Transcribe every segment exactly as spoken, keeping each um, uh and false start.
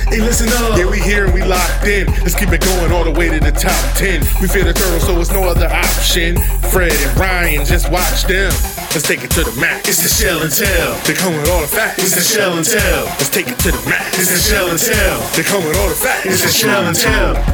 Hey, listen up. Yeah, we here and we locked in. Let's keep it going all the way to the top ten. We fear the turtles, so it's no other option. Fred and Ryan, just watch them. Let's take it to the max. It's the Shell and Tell. They come with all the facts. It's the Shell and Tell. Let's take it to the max. It's the Shell and Tell. They come with all the facts. It's the Shell and Tell.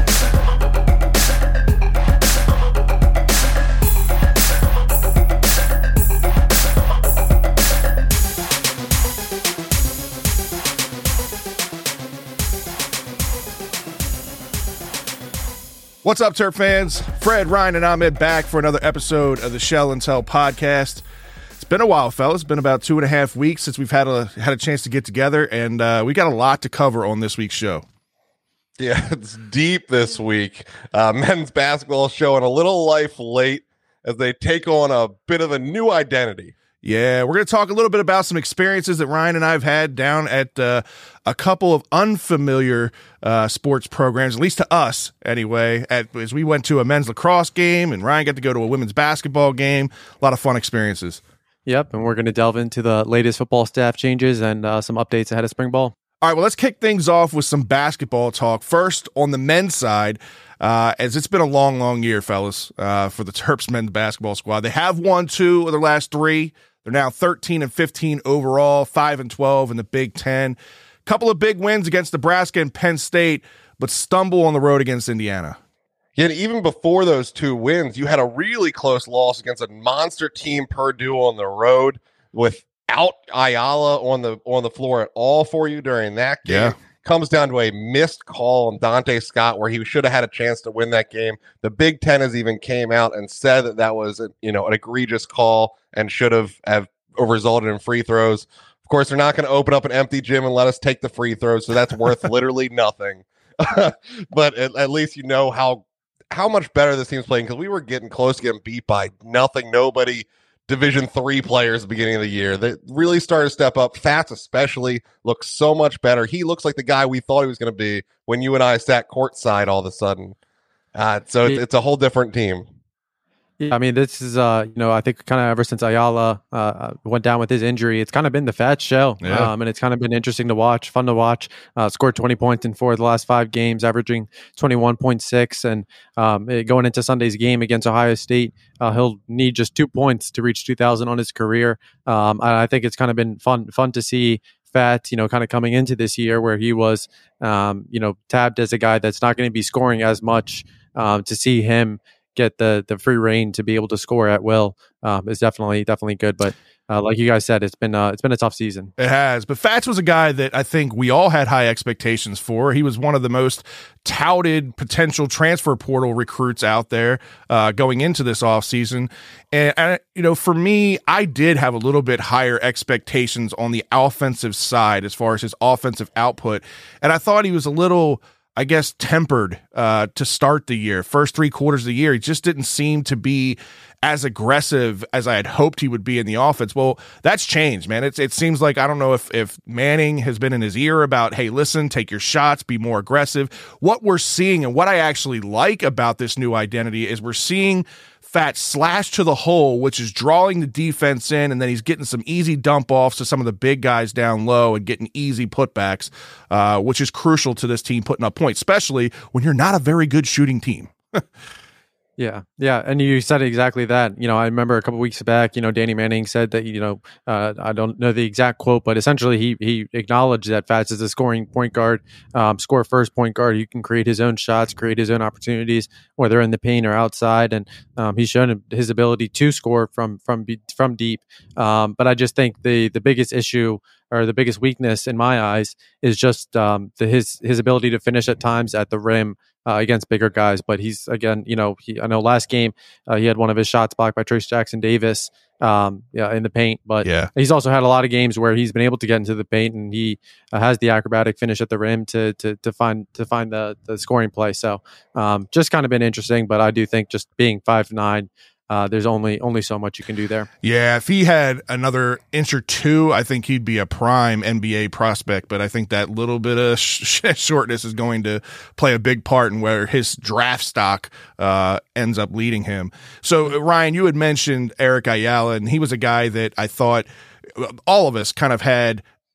What's up, Terp fans? Fred, Ryan, and Ahmed back for another episode of the Shell and Tell podcast. It's been a while, fellas. It's been about two and a half weeks since we've had a had a chance to get together, and uh, we got a lot to cover on this week's show. Yeah, it's deep this week. Uh, men's basketball showing a little life late as they take on a bit of a new identity. Yeah, we're going to talk a little bit about some experiences that Ryan and I have had down at uh, a couple of unfamiliar uh, sports programs, at least to us anyway, at, as we went to a men's lacrosse game and Ryan got to go to a women's basketball game. A lot of fun experiences. Yep, and we're going to delve into the latest football staff changes and uh, some updates ahead of spring ball. All right, well, let's kick things off with some basketball talk. First, on the men's side, uh, as it's been a long, long year, fellas, uh, for the Terps men's basketball squad. They have won two of their last three. They're now thirteen and fifteen overall, five and twelve in the Big Ten. Couple of big wins against Nebraska and Penn State, but stumble on the road against Indiana. Yet even before those two wins, you had a really close loss against a monster team, Purdue, on the road, without Ayala on the on the floor at all for you during that game. Yeah. Comes down to a missed call on Dante Scott where he should have had a chance to win that game. The Big Ten has even came out and said that that was a, you know, an egregious call and should have, have resulted in free throws. Of course, they're not going to open up an empty gym and let us take the free throws, so that's worth literally nothing. But at, at least you know how how much better this team's playing, because we were getting close to getting beat by nothing, nobody. Division three players at the beginning of the year that really started to step up. Fats especially looks so much better. He looks like the guy we thought he was going to be when you and I sat courtside all of a sudden. Uh, so it's, it's a whole different team. Yeah, I mean, this is, uh, you know, I think kind of ever since Ayala uh, went down with his injury, it's kind of been the Fats show. Yeah. Um, and it's kind of been interesting to watch, fun to watch. Uh, scored twenty points in four of the last five games, averaging twenty-one point six. And um, going into Sunday's game against Ohio State, uh, he'll need just two points to reach two thousand on his career. Um, I think it's kind of been fun, fun to see Fat, you know, kind of coming into this year where he was, um, you know, tabbed as a guy that's not going to be scoring as much. Um, to see him get the the free reign to be able to score at will um, is definitely definitely good. But uh, like you guys said, it's been uh, it's been a tough season. It has, but Fats was a guy that I think we all had high expectations for. He was one of the most touted potential transfer portal recruits out there uh, going into this offseason. And, and, you know, for me, I did have a little bit higher expectations on the offensive side as far as his offensive output. And I thought he was a little, I guess, tempered uh, to start the year. First three quarters of the year, he just didn't seem to be as aggressive as I had hoped he would be in the offense. Well, that's changed, man. It's, it seems like, I don't know if, if Manning has been in his ear about, hey, listen, take your shots, be more aggressive. What we're seeing and what I actually like about this new identity is we're seeing Fat slash to the hole, which is drawing the defense in, and then he's getting some easy dump offs to some of the big guys down low and getting easy putbacks, uh, which is crucial to this team putting up points, especially when you're not a very good shooting team. Yeah, yeah, and you said exactly that. You know, I remember a couple weeks back, you know, Danny Manning said that, you know, uh, I don't know the exact quote, but essentially he he acknowledged that Fats is a scoring point guard, um, score first point guard. He can create his own shots, create his own opportunities, whether in the paint or outside, and um, he's shown his ability to score from from from deep. Um, but I just think the the biggest issue or the biggest weakness in my eyes is just um, the, his his ability to finish at times at the rim. Uh, against bigger guys, but he's again, you know, he, I know last game uh, he had one of his shots blocked by Trace Jackson Davis, um, yeah, in the paint. But yeah. He's also had a lot of games where he's been able to get into the paint, and he uh, has the acrobatic finish at the rim to to to find to find the the scoring play. So um, just kind of been interesting, but I do think just being five nine. Uh, there's only only so much you can do there. Yeah, if he had another inch or two, I think he'd be a prime N B A prospect. But I think that little bit of sh- shortness is going to play a big part in where his draft stock uh, ends up leading him. So, Ryan, you had mentioned Eric Ayala, and he was a guy that I thought all of us kind of had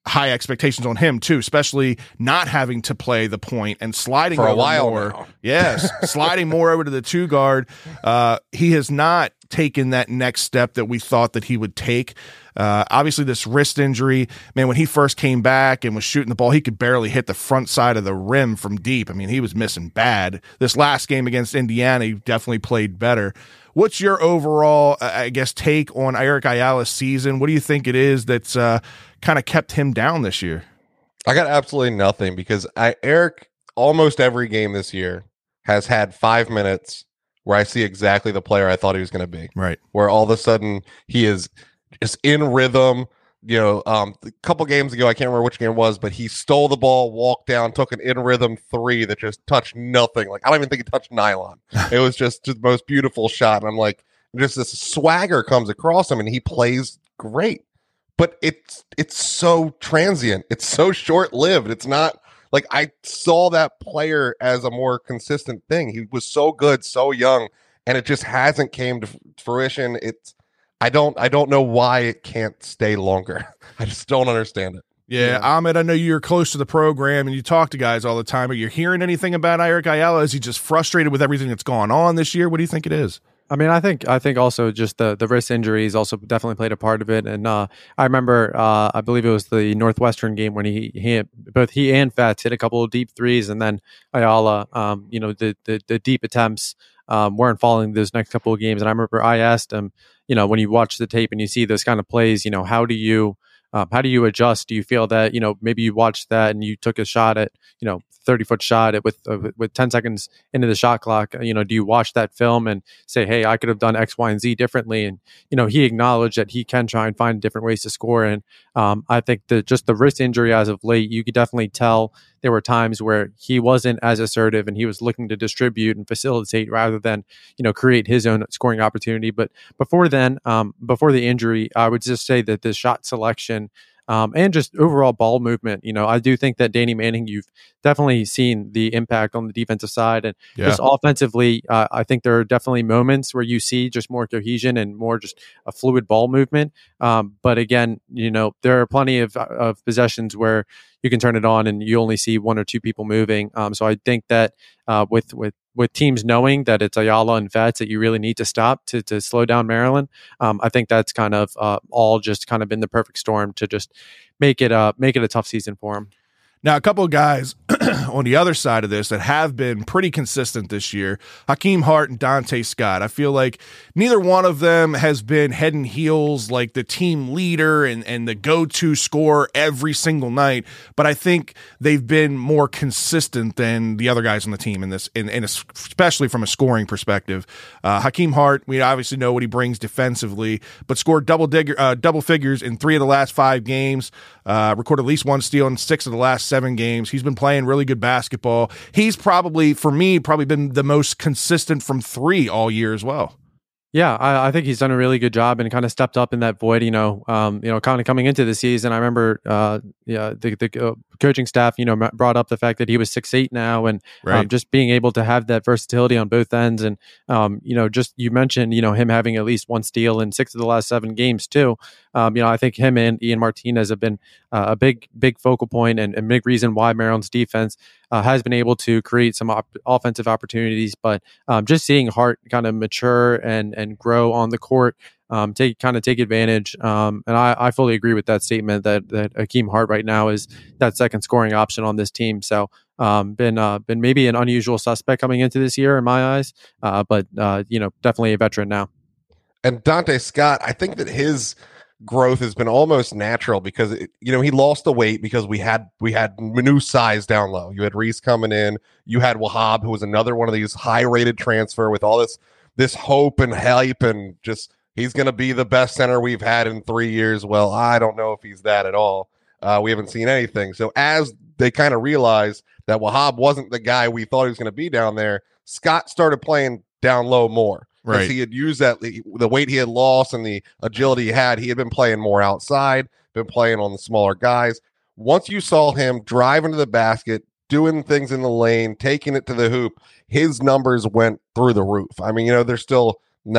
high expectations on him too, especially not having to play the point and sliding for a over while more. now. Yes, sliding more over to the two guard. Uh, he has not taken that next step that we thought that he would take. Uh, obviously, this wrist injury, man, when he first came back and was shooting the ball, he could barely hit the front side of the rim from deep. I mean, he was missing bad. This last game against Indiana, he definitely played better. What's your overall, uh, I guess, take on Eric Ayala's season? What do you think it is that's uh, kind of kept him down this year? I got absolutely nothing because I Eric almost every game this year has had five minutes where I see exactly the player I thought he was going to be. Right. Where all of a sudden he is just in rhythm. You know, um, a couple games ago, I can't remember which game it was, but he stole the ball, walked down, took an in rhythm three that just touched nothing. Like, I don't even think he touched nylon. It was just, just the most beautiful shot. And I'm like, just this swagger comes across him and he plays great. But it's it's so transient. It's so short lived. It's not like I saw that player as a more consistent thing. He was so good, so young, and it just hasn't came to fruition. It's I don't I don't know why it can't stay longer. I just don't understand it. Yeah, yeah. Ahmed, I know you're close to the program and you talk to guys all the time. Are you hearing anything about Eric Ayala? Is he just frustrated with everything that's gone on this year? What do you think it is? I mean, I think I think also just the, the wrist injuries also definitely played a part of it. And uh, I remember, uh, I believe it was the Northwestern game when he, he both he and Fats hit a couple of deep threes, and then Ayala, um, you know, the the, the deep attempts um, weren't falling those next couple of games. And I remember I asked him, you know, when you watch the tape and you see those kind of plays, you know, how do you um, how do you adjust? Do you feel that, you know, maybe you watched that and you took a shot at, you know, thirty foot shot at with uh, with ten seconds into the shot clock, you know, do you watch that film and say, hey, I could have done X, Y, and Z differently? And, you know, he acknowledged that he can try and find different ways to score. And um, I think that just the wrist injury as of late, you could definitely tell there were times where he wasn't as assertive and he was looking to distribute and facilitate rather than, you know, create his own scoring opportunity. But before then, um, before the injury, I would just say that the shot selection Um, and just overall ball movement. You know, I do think that Danny Manning, you've definitely seen the impact on the defensive side. And yeah. just offensively, uh, I think there are definitely moments where you see just more cohesion and more just a fluid ball movement. Um, but again, you know, there are plenty of, of possessions where you can turn it on and you only see one or two people moving. Um, so I think that uh, with with with teams knowing that it's Ayala and Fats that you really need to stop to to slow down Maryland, um, I think that's kind of uh, all just kind of been the perfect storm to just make it uh make it a tough season for him. Now, a couple of guys on the other side of this that have been pretty consistent this year, Hakeem Hart and Dante Scott. I feel like neither one of them has been head and heels like the team leader and, and the go-to scorer every single night, but I think they've been more consistent than the other guys on the team in this, in, in a, especially from a scoring perspective. Uh, Hakeem Hart, we obviously know what he brings defensively, but scored double digger, uh, double figures in three of the last five games, uh, recorded at least one steal in six of the last seven games. He's been playing really good basketball. He's probably, for me, probably been the most consistent from three all year as well. Yeah, I, I think he's done a really good job and kind of stepped up in that void. You know, um, you know, kind of coming into the season, I remember, uh, yeah, the the uh, coaching staff, you know, brought up the fact that he was six eight now, and right. um, just being able to have that versatility on both ends, and um, you know, just you mentioned, you know, him having at least one steal in six of the last seven games too. Um, you know, I think him and Ian Martinez have been uh, a big, big focal point and a big reason why Maryland's defense uh, has been able to create some op- offensive opportunities. But um, just seeing Hart kind of mature and and grow on the court, um, take kind of take advantage. Um, and I, I fully agree with that statement that that Hakeem Hart right now is that second scoring option on this team. So um, been uh, been maybe an unusual suspect coming into this year in my eyes, uh, but uh, you know, definitely a veteran now. And Dante Scott, I think that his growth has been almost natural because it, you know, he lost the weight because we had we had new size down low. You had Reese coming in, you had Wahab, who was another one of these high rated transfer with all this this hope and hype and just he's going to be the best center we've had in three years. Well, I don't know if he's that at all. Uh, we haven't seen anything. So as they kind of realized that Wahab wasn't the guy we thought he was going to be down there, Scott started playing down low more. Right. He had used that the weight he had lost and the agility he had. He had been playing more outside, been playing on the smaller guys. Once you saw him drive into the basket, doing things in the lane, taking it to the hoop, his numbers went through the roof. I mean, you know, they're still not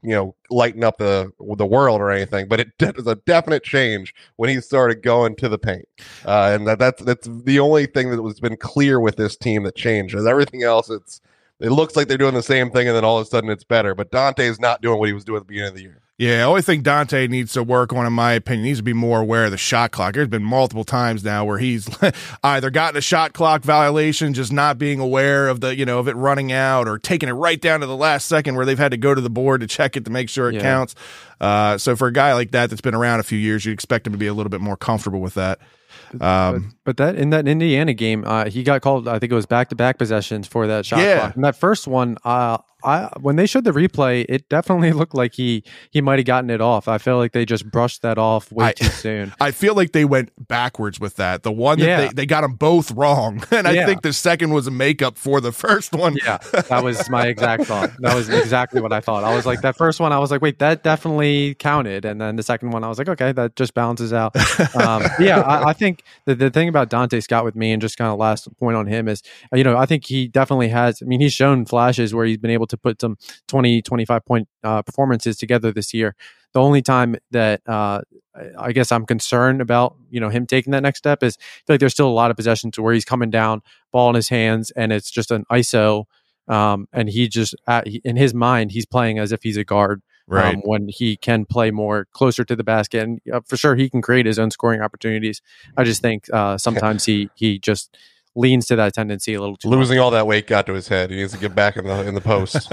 you know, lighten up the the world or anything, but it was a definite change when he started going to the paint. Uh, and that, that's that's the only thing that was been clear with this team that changed. As everything else, it's it looks like they're doing the same thing, and then all of a sudden it's better. But Dante's not doing what he was doing at the beginning of the year. Yeah, I only think Dante needs to work on, in my opinion, he needs to be more aware of the shot clock. There's been multiple times now where he's either gotten a shot clock violation, just not being aware of the, you know, of it running out, or taking it right down to the last second where they've had to go to the board to check it to make sure it yeah. counts. Uh, so for a guy like that that's been around a few years, you'd expect him to be a little bit more comfortable with that. Um, but, but that in that Indiana game, uh, he got called. I think it was back to back possessions for that shot yeah. clock. And that first one, uh, I when they showed the replay, it definitely looked like he he might have gotten it off. I feel like they just brushed that off way I, too soon. I feel like they went backwards with that. The one that Yeah. they, they got them both wrong, and I Yeah. think the second was a makeup for the first one. Yeah, that was my exact thought. That was exactly what I thought. I was like, that first one, I was like, wait, that definitely counted. And then the second one, I was like, okay, that just balances out. Um, yeah, I, I think the, the thing about Dante Scott with me, and just kind of last point on him is, you know, I think he definitely has, I mean, he's shown flashes where he's been able to put some twenty, twenty-five point uh, performances together this year. The only time that uh, I guess I'm concerned about, you know, him taking that next step is I feel like there's still a lot of possessions where he's coming down, ball in his hands, and it's just an I S O. Um, and he just, uh, he, in his mind, he's playing as if he's a guard. Right. Um, when he can play more closer to the basket, and uh, for sure he can create his own scoring opportunities. I just think uh, sometimes he he just leans to that tendency a little too Losing much. all that weight got to his head. He needs to get back in the in the post.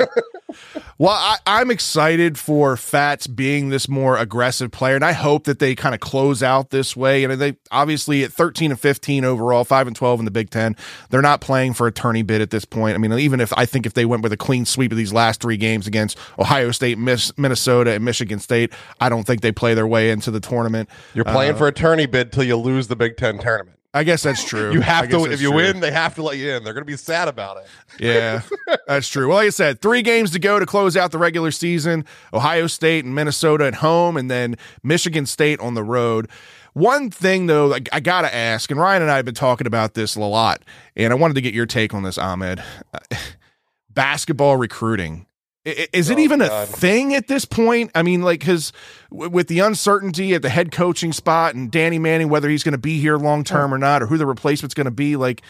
Well, I, I'm excited for Fats being this more aggressive player, and I hope that they kind of close out this way. And they obviously at thirteen and fifteen overall, five and twelve in the Big Ten, they're not playing for a tourney bid at this point. I mean, even if I think if they went with a clean sweep of these last three games against Ohio State, Miss, Minnesota, and Michigan State, I don't think they play their way into the tournament. You're playing uh, for a tourney bid till you lose the Big Ten tournament. I guess that's true. You I have guess to, that's if you true. win, they have to let you in. They're going to be sad about it. Yeah, that's true. Well, like I said, three games to go to close out the regular season. Ohio State and Minnesota at home, and then Michigan State on the road. One thing, though, I, I got to ask, and Ryan and I have been talking about this a lot, and I wanted to get your take on this, Ahmed. Uh, basketball recruiting. Is it Oh, even God. a thing at this point? I mean, like, because w- with the uncertainty at the head coaching spot and Danny Manning, whether he's going to be here long term or not, or who the replacement's going to be, like,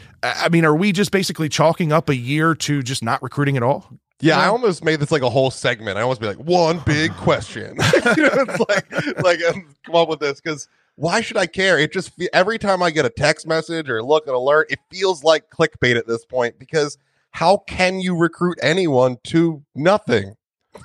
I mean, are we just basically chalking up a year to just not recruiting at all? Yeah, I almost made this like a whole segment. I almost be like, one big question. You know, it's like, like um, come up with this, because why should I care? It just fe- every time I get a text message or look an alert, it feels like clickbait at this point, because how can you recruit anyone to nothing?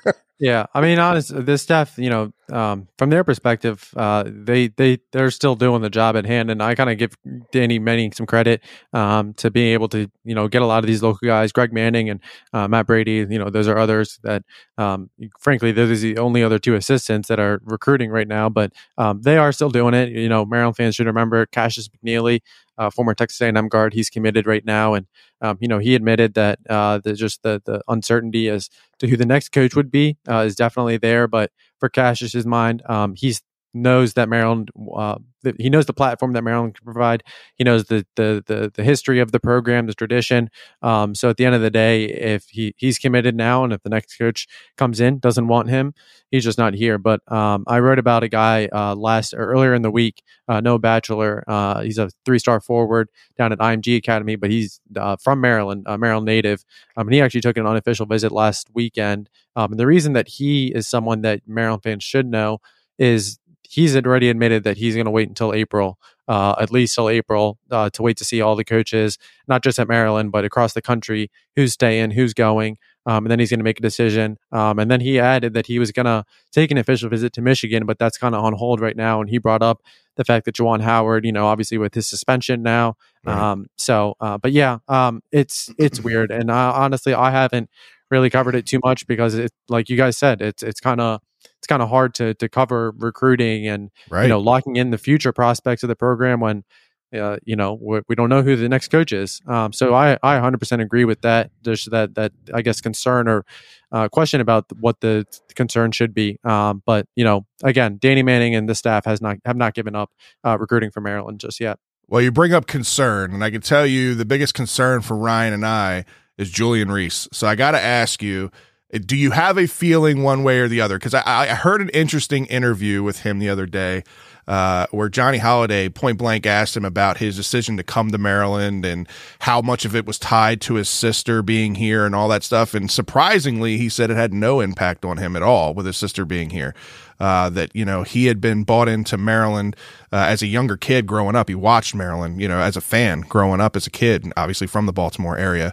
Yeah, I mean, honest, this staff, you know, um, from their perspective, uh, they they they're still doing the job at hand, and I kind of give Danny Manning some credit um, to being able to, you know, get a lot of these local guys, Greg Manning and uh, Matt Brady. You know, those are others that, um, frankly, those are the only other two assistants that are recruiting right now, but um, they are still doing it. You know, Maryland fans should remember Cassius McNeely, uh, former Texas A and M guard. He's committed right now, and um, you know, he admitted that uh, the, just the the uncertainty as to who the next coach would be uh, is definitely there. But for Cassius's mind, um, he's knows that Maryland, uh, that he knows the platform that Maryland can provide. He knows the the the, the history of the program, the tradition. Um, so at the end of the day, if he he's committed now, and if the next coach comes in doesn't want him, he's just not here. But um, I wrote about a guy uh, last or earlier in the week, uh, Noah Batchelor. Uh, he's a three-star forward down at I M G Academy, but he's uh, from Maryland, a Maryland native. Um, and he actually took an unofficial visit last weekend. Um, and the reason that he is someone that Maryland fans should know is he's already admitted that he's going to wait until April, uh, at least till April, uh, to wait to see all the coaches, not just at Maryland, but across the country, who's staying, who's going. Um, and then he's going to make a decision. Um, and then he added that he was going to take an official visit to Michigan, but that's kind of on hold right now. And he brought up the fact that Juwan Howard, you know, obviously with his suspension now. Right. Um, so, uh, but yeah, um, it's, it's weird. And uh, honestly, I haven't really covered it too much because it, like you guys said, it's, it's kind of, it's kind of hard to, to cover recruiting and, Right. you know, locking in the future prospects of the program when, uh, you know, we, we don't know who the next coach is. Um, so I, I one hundred percent agree with that. There's that, that I guess, concern or uh, question about what the concern should be. Um, but, you know, again, Danny Manning and the staff has not, have not given up uh, recruiting for Maryland just yet. Well, you bring up concern, and I can tell you the biggest concern for Ryan and I is Julian Reese. So I got to ask you, Do you have a feeling one way or the other? Because I, I heard an interesting interview with him the other day uh, where Johnny Holiday point blank asked him about his decision to come to Maryland and how much of it was tied to his sister being here and all that stuff. And surprisingly, he said it had no impact on him at all with his sister being here. Uh, that, you know, he had been bought into Maryland uh, as a younger kid growing up. He watched Maryland, you know, as a fan growing up as a kid, obviously from the Baltimore area.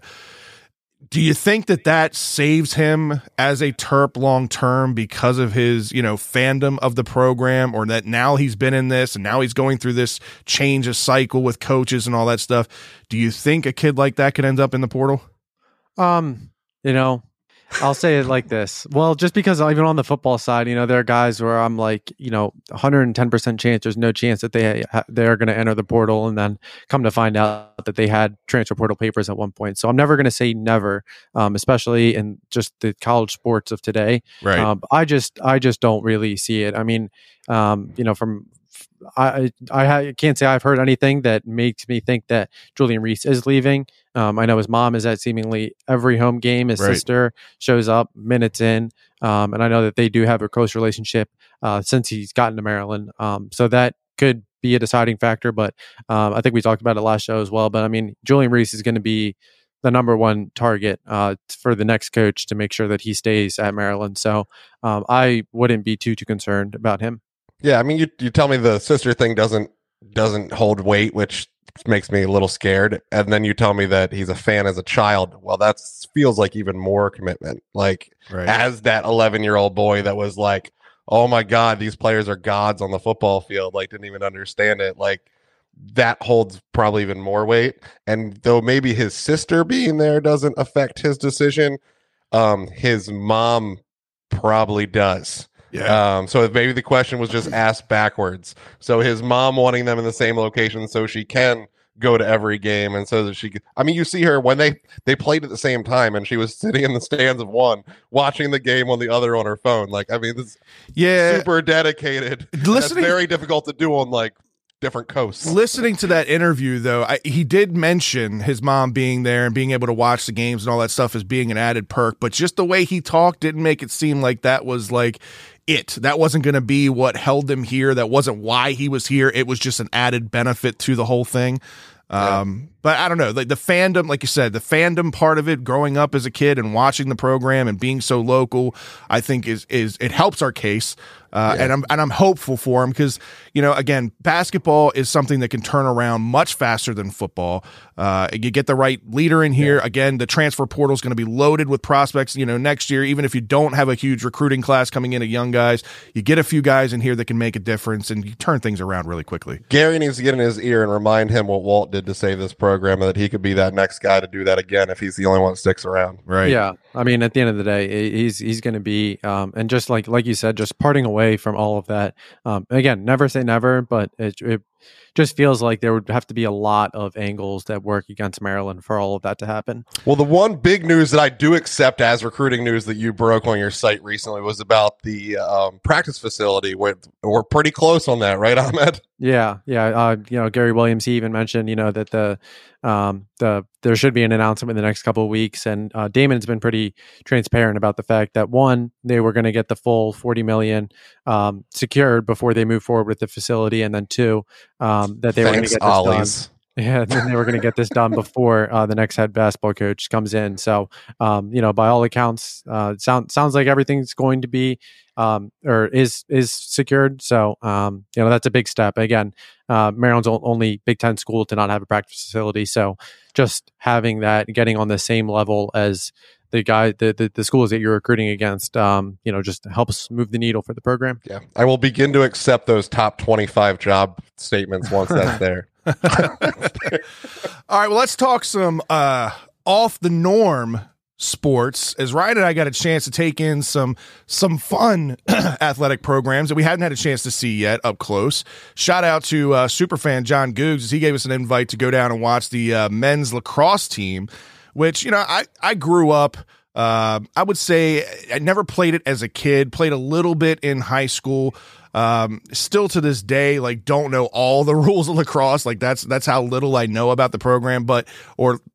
Do you think that that saves him as a Terp long term because of his, you know, fandom of the program, or that now he's been in this and now he's going through this change of cycle with coaches and all that stuff? Do you think a kid like that could end up in the portal? Um, you know, I'll say it like this. Well, just because even on the football side, you know, there are guys where I'm like, you know, one hundred ten percent chance, there's no chance that they ha- they're going to enter the portal, and then come to find out that they had transfer portal papers at one point. So I'm never going to say never, um, especially in just the college sports of today. Right. Um, I just, I just don't really see it. I mean, um, you know, from I I, I can't say I've heard anything that makes me think that Julian Reese is leaving. Um, I know his mom is at seemingly every home game. His right. sister shows up minutes in, um, and I know that they do have a close relationship uh, since he's gotten to Maryland. Um, so that could be a deciding factor. But um, I think we talked about it last show as well. But I mean, Julian Reese is going to be the number one target uh, for the next coach to make sure that he stays at Maryland. So um, I wouldn't be too too concerned about him. Yeah, I mean, you you tell me the sister thing doesn't doesn't hold weight, which makes me a little scared, and then you tell me that he's a fan as a child. Well, that feels like even more commitment. Like right. as that eleven year old boy that was like, "Oh my God, these players are gods on the football field." Like didn't even understand it. Like that holds probably even more weight. And though maybe his sister being there doesn't affect his decision, um, his mom probably does. Yeah. Um, so maybe the question was just asked backwards. So his mom wanting them in the same location so she can go to every game, and so that she could, I mean, you see her when they they played at the same time, and she was sitting in the stands of one watching the game on the other on her phone. Like, I mean, this yeah, super dedicated. Listening, That's very difficult to do on like different coasts. Listening to that interview, though, I, he did mention his mom being there and being able to watch the games and all that stuff as being an added perk, but just the way he talked didn't make it seem like that was like it. That wasn't going to be what held him here. That wasn't why he was here. It was just an added benefit to the whole thing. Um, yeah. But I don't know, like the fandom, like you said, the fandom part of it, growing up as a kid and watching the program and being so local, I think is is it helps our case. Uh, yeah. And I'm and I'm hopeful for him because, you know, again, basketball is something that can turn around much faster than football. Uh, you get the right leader in here. Yeah. Again, the transfer portal is going to be loaded with prospects. You know, next year, even if you don't have a huge recruiting class coming in of young guys, you get a few guys in here that can make a difference and you turn things around really quickly. Gary needs to get in his ear and remind him what Walt did to save this program, and that he could be that next guy to do that again if he's the only one that sticks around. Right. Yeah. I mean, at the end of the day, he's he's going to be, um, and just like like you said, just parting away from all of that. Um, again, never say never, but it, it just feels like there would have to be a lot of angles that work against Maryland for all of that to happen. Well, the one big news that I do accept as recruiting news that you broke on your site recently was about the um, practice facility. We're, we're pretty close on that, right, Ahmed? Yeah, yeah. Uh, you know, Gary Williams, he even mentioned, you know, that the um, the there should be an announcement in the next couple of weeks, and uh, Damon's been pretty transparent about the fact that one, they were going to get the full forty million um, secured before they move forward with the facility, and then two, um, that they Thanks, were going to get this Ollie's. done. Yeah, then they were going to get this done before uh, the next head basketball coach comes in. So, um, you know, by all accounts, uh, sound, sounds like everything's going to be um, or is is secured. So, um, you know, that's a big step. Again, uh, Maryland's only Big Ten school to not have a practice facility. So, just having that, getting on the same level as the guy, the, the the schools that you're recruiting against, um, you know, just helps move the needle for the program. Yeah, I will begin to accept those top twenty-five job statements once that's there. All right, well, let's talk some uh, off the norm sports. As Ryan and I got a chance to take in some some fun athletic programs that we hadn't had a chance to see yet up close. Shout out to uh, superfan John Googs as he gave us an invite to go down and watch the uh, men's lacrosse team, which, you know, I, I grew up. Uh, I would say I never played it as a kid, played a little bit in high school. Um, still to this day, like, don't know all the rules of lacrosse. Like, that's, that's how little I know about the program, but, or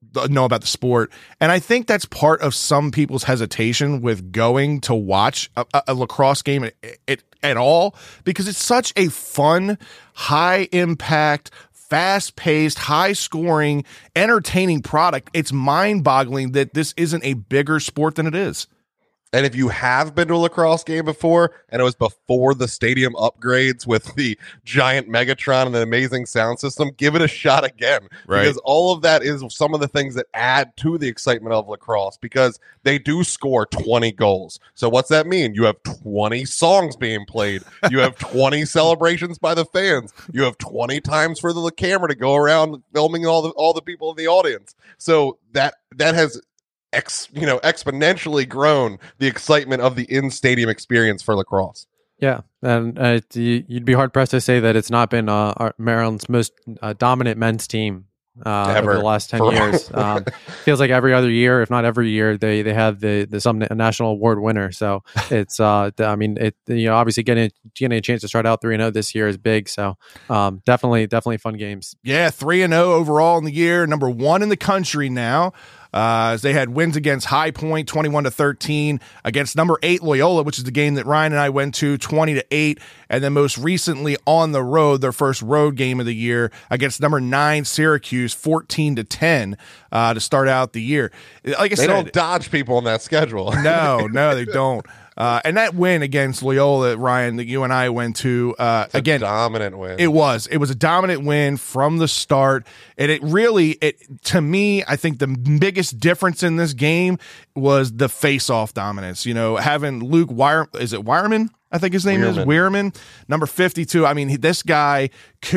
know about the sport. And I think that's part of some people's hesitation with going to watch a, a, a lacrosse game at, at, at all, because it's such a fun, high impact, fast paced, high scoring, entertaining product. It's mind boggling that this isn't a bigger sport than it is. And if you have been to a lacrosse game before, and it was before the stadium upgrades with the giant Megatron and the amazing sound system, give it a shot again. Right. Because all of that is some of the things that add to the excitement of lacrosse, because they do score twenty goals. So what's that mean? You have twenty songs being played. You have twenty celebrations by the fans. You have twenty times for the camera to go around filming all the all the people in the audience. So that that has Ex, you know, exponentially grown the excitement of the in-stadium experience for lacrosse. Yeah, and uh, you'd be hard pressed to say that it's not been uh, our, Maryland's most uh, dominant men's team uh, over the last ten for years. Um, feels like every other year, if not every year, they they have the the some national award winner. So it's uh, I mean, it you know, obviously getting getting a chance to start out three and zero this year is big. So um, definitely definitely fun games. Yeah, three and zero overall in the year, number one in the country now. Uh, as they had wins against High Point, twenty-one to thirteen, against number eight Loyola, which is the game that Ryan and I went to, twenty to eight, and then most recently on the road, their first road game of the year against number nine Syracuse, fourteen to ten, uh, to start out the year. Like I they said, don't dodge people on that schedule. no, no, they don't. Uh, and that win against Loyola, Ryan, that you and I went to, uh, It's a again, dominant win. It was. It was a dominant win from the start. And it really, it to me, I think the biggest difference in this game was the face-off dominance. You know, having Luke Wire, is it Wireman? I think his name Weirman. is Weirman, number fifty-two. I mean, he, this guy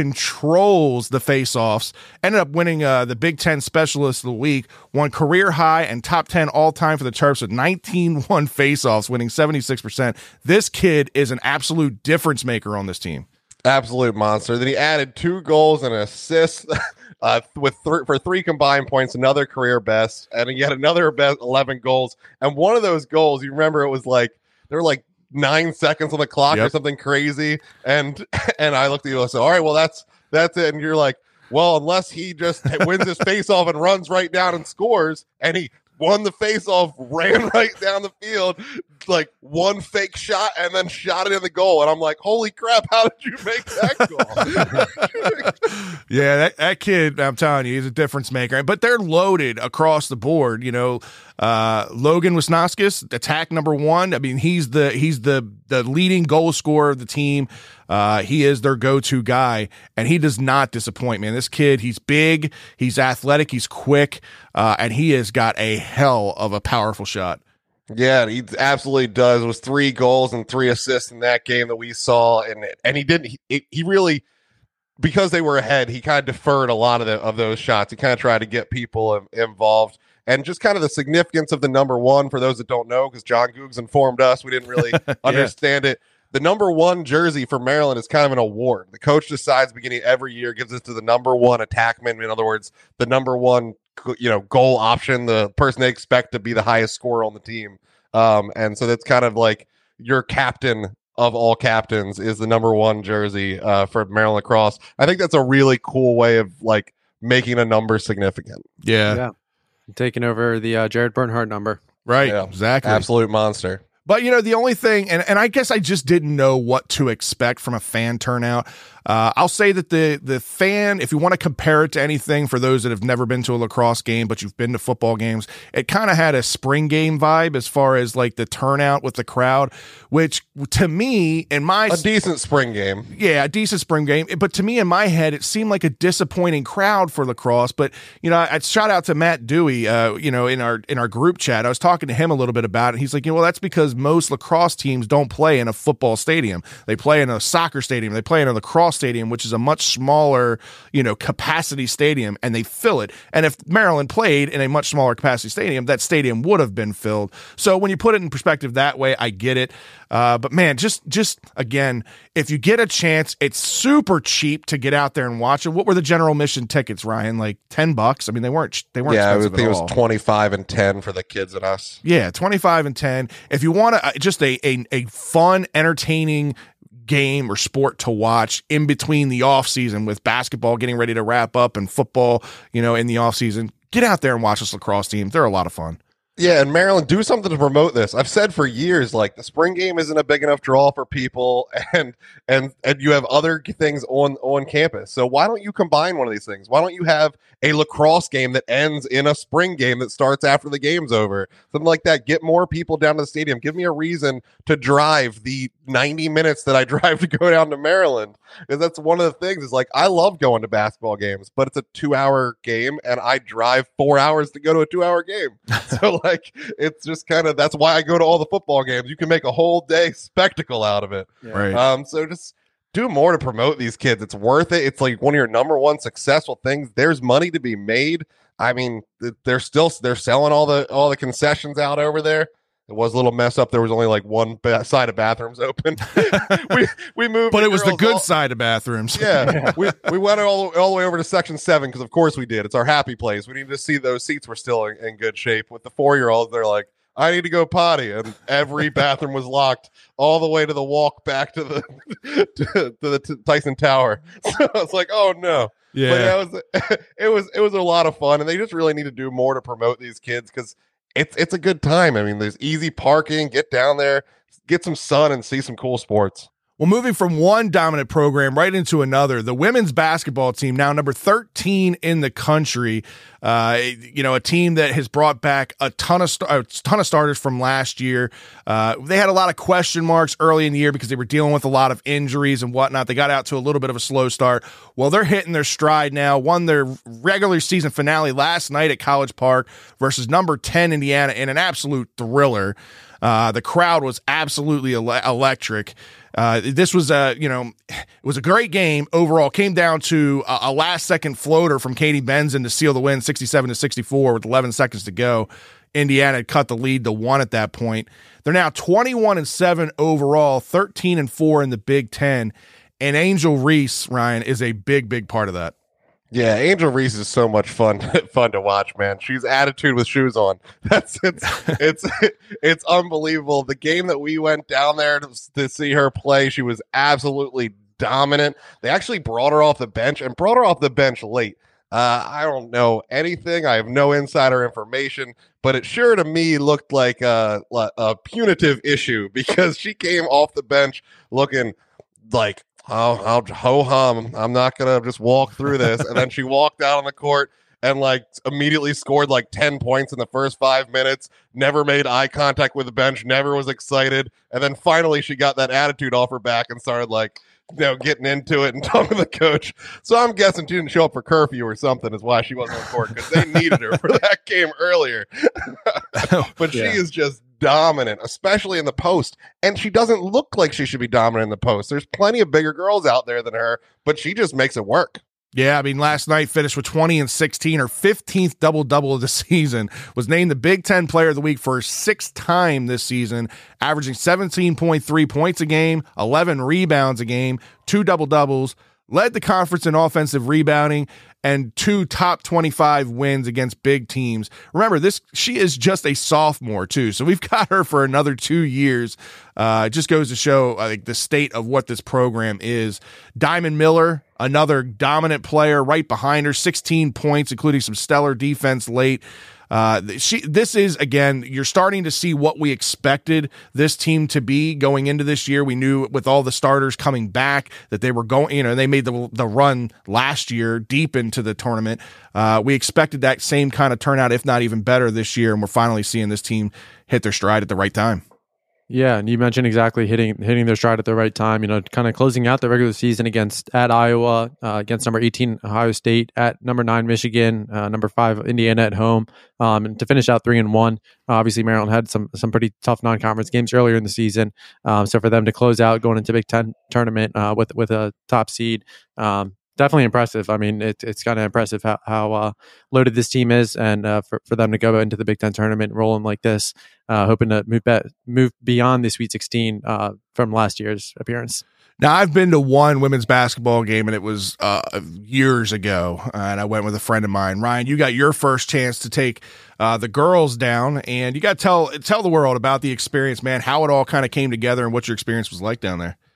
controls the face-offs. Ended up winning uh, the Big Ten Specialist of the Week, won career high and top ten all-time for the Terps with nineteen one face-offs, winning seventy-six percent. This kid is an absolute difference maker on this team. Absolute monster. Then he added two goals and an assist uh, with th- for three combined points, another career best, and he had another best eleven goals. And one of those goals, you remember, it was like they were like nine seconds on the clock Yep. or something crazy. And and I looked at you and said, all right, well, that's that's it. And you're like, well, unless he just wins his face off and runs right down and scores, and he won the face off, ran right down the field, like one fake shot, and then shot it in the goal. And I'm like, holy crap, how did you make that goal? Yeah, that, that kid, I'm telling you, he's a difference maker. But they're loaded across the board. You know, uh, Logan Wisnauskas, attack number one. I mean, he's the he's the the leading goal scorer of the team. Uh, he is their go-to guy, and he does not disappoint, man. This kid, he's big, he's athletic, he's quick, uh, and he has got a hell of a powerful shot. Yeah, he absolutely does. It was three goals and three assists in that game that we saw, and and he didn't. He, he really, because they were ahead, he kind of deferred a lot of the, of those shots. He kind of tried to get people involved, and just kind of the significance of the number one for those that don't know, because John Googs informed us, we didn't really yeah. understand it. The number one jersey for Maryland is kind of an award. The coach decides beginning every year, gives it to the number one attackman. In other words, the number one, you know, goal option, the person they expect to be the highest scorer on the team. Um, and so that's kind of like your captain of all captains is the number one jersey uh, for Maryland lacrosse. I think that's a really cool way of like making a number significant. Yeah. Yeah. Taking over the uh, Jared Bernhardt number. Right. Yeah. Exactly. Absolute monster. But, you know, the only thing, and, and I guess I just didn't know what to expect from a fan turnout. Uh, I'll say that the the fan, if you want to compare it to anything for those that have never been to a lacrosse game, but you've been to football games, it kind of had a spring game vibe as far as like the turnout with the crowd, which to me, in my... A decent spring game. Yeah, a decent spring game. But to me, in my head, it seemed like a disappointing crowd for lacrosse. But, you know, I, I shout out to Matt Dewey, uh, you know, in our in our group chat. I was talking to him a little bit about it. He's like, you know, well, that's because most lacrosse teams don't play in a football stadium. They play in a soccer stadium. They play in a lacrosse stadium, which is a much smaller, you know, capacity stadium, and they fill it. And if Maryland played in a much smaller capacity stadium, that stadium would have been filled. So when you put it in perspective that way, I get it. Uh, but man, just just again, if you get a chance, it's super cheap to get out there and watch it. What were the general mission tickets, Ryan? Like ten bucks? I mean, they weren't they weren't. Yeah, I expensive think at it all. was twenty-five and ten for the kids and us. Yeah, twenty-five and ten. If you want to, uh, just a, a a fun, entertaining game or sport to watch in between the off season with basketball getting ready to wrap up and football, you know, in the off season, get out there and watch this lacrosse team. They're a lot of fun. Yeah, and Maryland, do something to promote this. I've said for years, like the spring game isn't a big enough draw for people, and and and you have other things on on campus. So why don't you combine one of these things? Why don't you have a lacrosse game that ends in a spring game that starts after the game's over? Something like that. Get more people down to the stadium. Give me a reason to drive the ninety minutes that I drive to go down to Maryland. Because that's one of the things is like, I love going to basketball games, but it's a two hour game and I drive four hours to go to a two hour game. So like, it's just kind of, that's why I go to all the football games. You can make a whole day spectacle out of it. Yeah. Right. Um, so just do more to promote these kids. It's worth it. It's like one of your number one successful things. There's money to be made. I mean, they're still, they're selling all the, all the concessions out over there. It was a little mess up. There was only like one ba- side of bathrooms open. we we moved, but it was the good all, side of bathrooms. Yeah, we we went all all the way over to section seven because of course we did. It's our happy place. We need to see those seats were still in, in good shape. With the four year olds, they're like, I need to go potty, and every bathroom was locked all the way to the walk back to the to, to the t- Tyson Tower. So I was like, oh no. Yeah, but it was it was it was a lot of fun, and they just really need to do more to promote these kids because. It's it's a good time. I mean, there's easy parking. Get down there, get some sun, and see some cool sports. Well, moving from one dominant program right into another, the women's basketball team, now number thirteen in the country, uh, you know, a team that has brought back a ton of st- a ton of starters from last year. Uh, they had a lot of question marks early in the year because they were dealing with a lot of injuries and whatnot. They got out to a little bit of a slow start. Well, they're hitting their stride now. Won their regular season finale last night at College Park versus number ten Indiana in an absolute thriller. Uh, the crowd was absolutely ele- electric. Uh, this was a, you know, it was a great game overall. Came down to a, a last second floater from Katie Benson to seal the win, sixty-seven to sixty-four with eleven seconds to go. Indiana had cut the lead to one at that point. They're now twenty-one and seven overall, thirteen and four in the Big Ten. And Angel Reese, Ryan, is a big, big part of that. Yeah, Angel Reese is so much fun fun to watch, man. She's attitude with shoes on. That's it's it's it's unbelievable. The game that we went down there to, to see her play, she was absolutely dominant. They actually brought her off the bench and brought her off the bench late. Uh, I don't know anything. I have no insider information, but it sure to me looked like a, a punitive issue because she came off the bench looking like, oh, I'll ho hum. I'm not going to just walk through this. And then she walked out on the court and like immediately scored like ten points in the first five minutes, never made eye contact with the bench, never was excited. And then finally she got that attitude off her back and started like, you know, getting into it and talking to the coach. So I'm guessing she didn't show up for curfew or something is why she wasn't on court because they needed her for that game earlier. But yeah. She is just dominant, especially in the post. And she doesn't look like she should be dominant in the post. There's plenty of bigger girls out there than her, but she just makes it work. Yeah, I mean, last night finished with twenty and sixteen, her fifteenth double-double of the season, was named the Big Ten Player of the Week for her sixth time this season, averaging seventeen point three points a game, eleven rebounds a game, two double-doubles, led the conference in offensive rebounding, and two top twenty-five wins against big teams. Remember, this she is just a sophomore, too, so we've got her for another two years. Uh, it just goes to show I think the state of what this program is. Diamond Miller, another dominant player right behind her, sixteen points, including some stellar defense late. Uh, she, this is, again, you're starting to see what we expected this team to be going into this year. We knew with all the starters coming back that they were going, you know, they made the, the run last year deep into the tournament. Uh, we expected that same kind of turnout, if not even better this year. And we're finally seeing this team hit their stride at the right time. Yeah, and you mentioned exactly hitting hitting their stride at the right time. You know, kind of closing out the regular season against at Iowa, uh, against number eighteen Ohio State, at number nine Michigan, uh, number five Indiana at home, um, and to finish out three and one. Uh, obviously, Maryland had some some pretty tough non-conference games earlier in the season, um, so for them to close out going into Big Ten tournament uh, with with a top seed. Um, Definitely impressive. I mean, it, it's kind of impressive how, how uh, loaded this team is, and uh, for, for them to go into the Big Ten tournament rolling like this, uh, hoping to move be- move beyond the Sweet sixteen uh, from last year's appearance. Now, I've been to one women's basketball game, and it was uh, years ago, and I went with a friend of mine. Ryan, you got your first chance to take uh, the girls down, and you got to tell tell the world about the experience, man, how it all kind of came together and what your experience was like down there.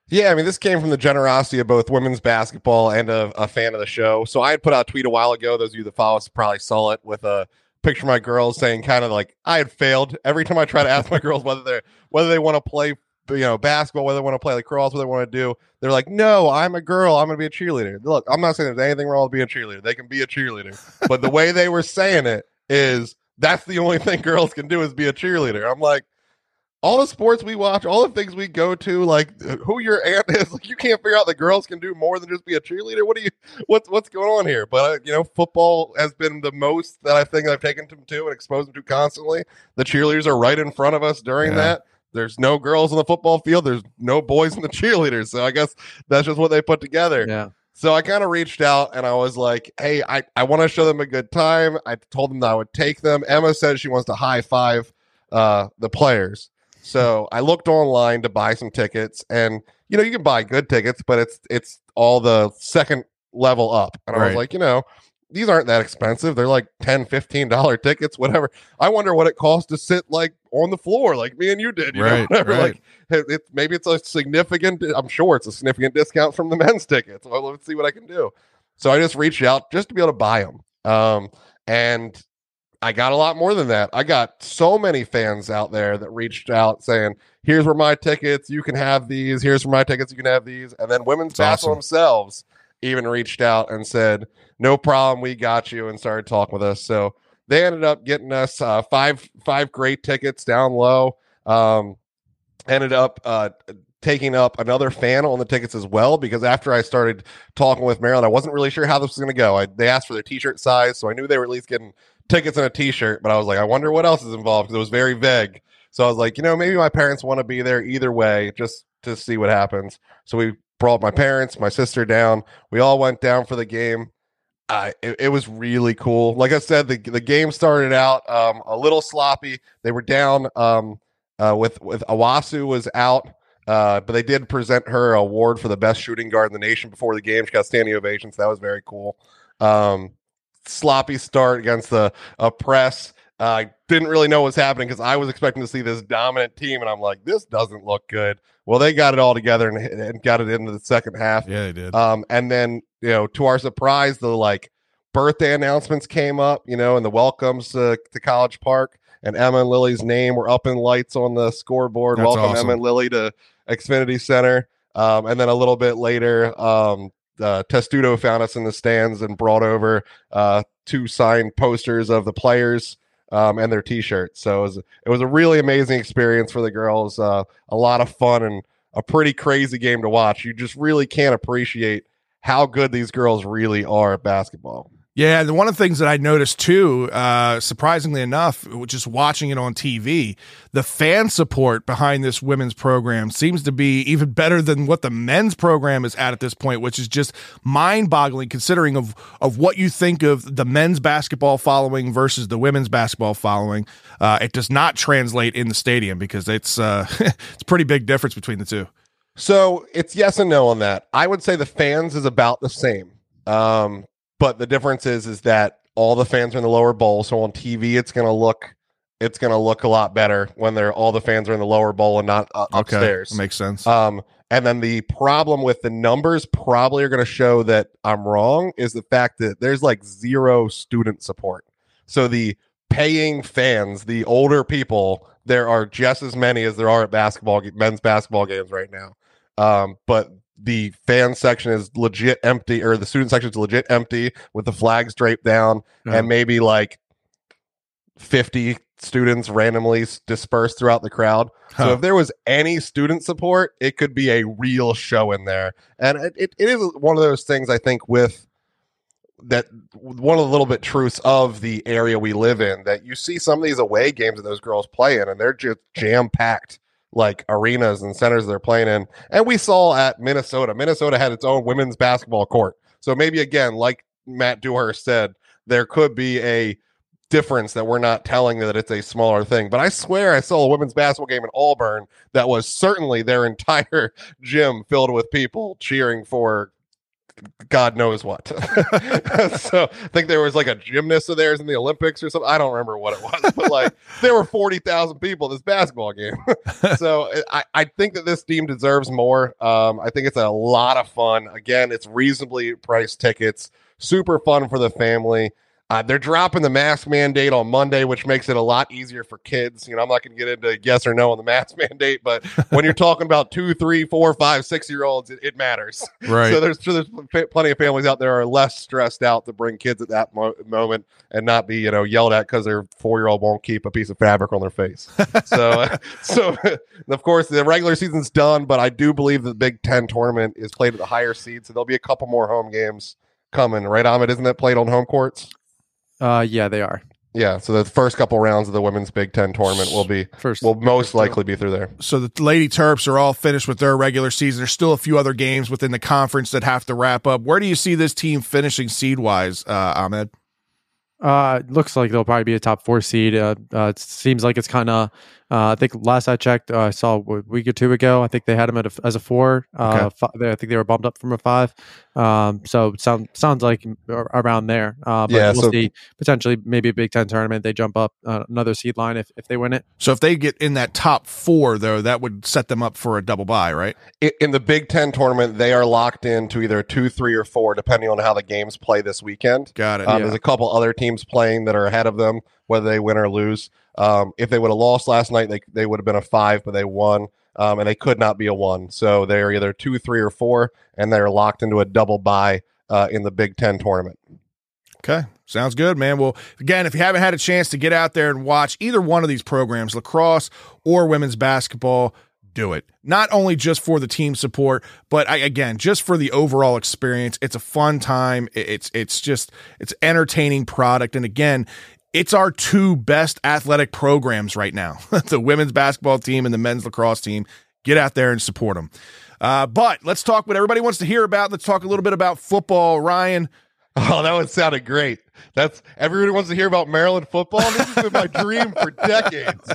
Yeah, I mean, this came from the generosity of both women's basketball and a, a fan of the show. So I had put out a tweet a while ago. Those of you that follow us probably saw it, with a picture of my girls saying kind of like I had failed every time I try to ask my girls whether they're whether they want to play, you know, basketball, whether they want to play lacrosse, what they want to do. They're like, no, I'm a girl. I'm going to be a cheerleader. Look, I'm not saying there's anything wrong with being a cheerleader. They can be a cheerleader. But the way they were saying it is that's the only thing girls can do is be a cheerleader. I'm like, all the sports we watch, all the things we go to, like who your aunt is, like you can't figure out that girls can do more than just be a cheerleader. What do you, what's what's going on here? But uh, you know, football has been the most that I think I've taken them to and exposed them to constantly. The cheerleaders are right in front of us during yeah. that. There's no girls on the football field. There's no boys in the cheerleaders. So I guess that's just what they put together. Yeah. So I kind of reached out and I was like, hey, I, I want to show them a good time. I told them that I would take them. Emma said she wants to high five uh, the players. So I looked online to buy some tickets, and you know, you can buy good tickets, but it's it's all the second level up. And I right. was like, you know, these aren't that expensive. They're like ten dollars, fifteen dollars tickets, whatever. I wonder what it costs to sit like on the floor like me and you did, you right, know, whatever. Right. Like it, it, maybe it's a significant, I'm sure it's a significant discount from the men's tickets. Well, let's see what I can do. So I just reached out just to be able to buy them. Um, and I got a lot more than that. I got so many fans out there that reached out saying, here's where my tickets, you can have these. Here's where my tickets, you can have these. And then women's That's basketball awesome. themselves even reached out and said, no problem, we got you, and started talking with us. So they ended up getting us uh, five five great tickets down low. Um, ended up uh, taking up another fan on the tickets as well, because after I started talking with Maryland, I wasn't really sure how this was going to go. I, they asked for their t-shirt size, so I knew they were at least getting tickets and a t-shirt, but I was like, I wonder what else is involved, because it was very vague. So I was like, you know, maybe my parents want to be there either way, just to see what happens. So we brought my parents, my sister down. We all went down for the game. Uh, it, it was really cool. Like I said, the the game started out um, a little sloppy. They were down um, uh, with with Awasu was out, uh, but they did present her an award for the best shooting guard in the nation before the game. She got standing ovations. So that was very cool. Um, sloppy start against the a press. I uh, didn't really know what was happening because I was expecting to see this dominant team, and I'm like, this doesn't look good. Well, they got it all together and, and got it into the second half. Yeah, they did. Um, and then, you know, to our surprise, the like birthday announcements came up, you know, and the welcomes uh, to College Park, and Emma and Lily's name were up in lights on the scoreboard. That's Welcome awesome. Emma and Lily to Xfinity Center. Um, and then a little bit later, um, uh, Testudo found us in the stands and brought over uh, two signed posters of the players um, and their T-shirts. So it was, it was a really amazing experience for the girls. Uh, a lot of fun and a pretty crazy game to watch. You just really can't appreciate how good these girls really are at basketball. Yeah, and one of the things that I noticed too, uh, surprisingly enough, just watching it on T V, the fan support behind this women's program seems to be even better than what the men's program is at at this point, which is just mind-boggling considering of of what you think of the men's basketball following versus the women's basketball following. Uh, it does not translate in the stadium because it's uh, it's a pretty big difference between the two. So it's yes and no on that. I would say the fans is about the same. Um, But the difference is, is that all the fans are in the lower bowl. So on T V, it's going to look, it's going to look a lot better when they're all the fans are in the lower bowl and not uh, upstairs. Okay, makes sense. Um, and then the problem with the numbers probably are going to show that I'm wrong is the fact that there's like zero student support. So the paying fans, the older people, there are just as many as there are at basketball, men's basketball games right now. Um, but the fan section is legit empty, or the student section is legit empty with the flags draped down, Uh-huh. and maybe like fifty students randomly s- dispersed throughout the crowd. So Huh. if there was any student support, it could be a real show in there. And it, it, it is one of those things, I think, with that one of the little bit truths of the area we live in, that you see some of these away games that those girls play in, and they're just jam packed, like arenas and centers they're playing in. And we saw at Minnesota, Minnesota had its own women's basketball court. So maybe again, like Matt Dewhurst said, there could be a difference that we're not telling that it's a smaller thing. But I swear I saw a women's basketball game in Auburn that was certainly their entire gym filled with people cheering for God knows what. So I think there was like a gymnast of theirs in the Olympics or something. I don't remember what it was, but like there were forty thousand people at this basketball game. So I, I think that this team deserves more. Um, I think it's a lot of fun. Again, it's reasonably priced tickets, super fun for the family. Uh, they're dropping the mask mandate on Monday, which makes it a lot easier for kids. You know, I'm not going to get into yes or no on the mask mandate, but when you're talking about two, three, four, five, six year olds, it, it matters. Right. So there's, so there's plenty of families out there are less stressed out to bring kids at that mo- moment and not be, you know, yelled at because their four year old won't keep a piece of fabric on their face. So, uh, so of course, the regular season's done, but I do believe the Big Ten tournament is played at the higher seed, so there'll be a couple more home games coming, right, Ahmed? Isn't it played on home courts? Uh, yeah, they are. Yeah, so the first couple rounds of the women's Big Ten tournament will be First, will most likely be through there. So the Lady Terps are all finished with their regular season. There's still a few other games within the conference that have to wrap up. Where do you see this team finishing seed-wise, uh, Ahmed? Uh, looks like they'll probably be a top four seed. Uh, uh it seems like it's kind of. Uh, I think last I checked, uh, I saw a week or two ago. I think they had them at a, as a four. Uh, Okay. fi- I think they were bumped up from a five. Um, so it sound, sounds like around there. Uh, but Yeah, we'll so- see. Potentially, maybe a Big Ten tournament. They jump up uh, another seed line if, if they win it. So if they get in that top four, though, that would set them up for a double bye, right? I- In the Big Ten tournament, they are locked into either two, three, or four, depending on how the games play this weekend. Got it. Um, Yeah. There's a couple other teams playing that are ahead of them, whether they win or lose. Um, if they would have lost last night, they they would have been a five, but they won, um, and they could not be a one. So they're either two, three, or four, and they're locked into a double bye uh, in the Big Ten tournament. Okay. Sounds good, man. Well, again, if you haven't had a chance to get out there and watch either one of these programs, lacrosse or women's basketball, do it. Not only just for the team support, but I, again, just for the overall experience. It's a fun time. It's it's just it's entertaining product. And again, it's our two best athletic programs right now, the women's basketball team and the men's lacrosse team. Get out there and support them. Uh, but let's talk what everybody wants to hear about. Let's talk a little bit about football. Ryan. Oh, that would sounded great. That's everybody wants to hear about Maryland football. This has been my dream for decades.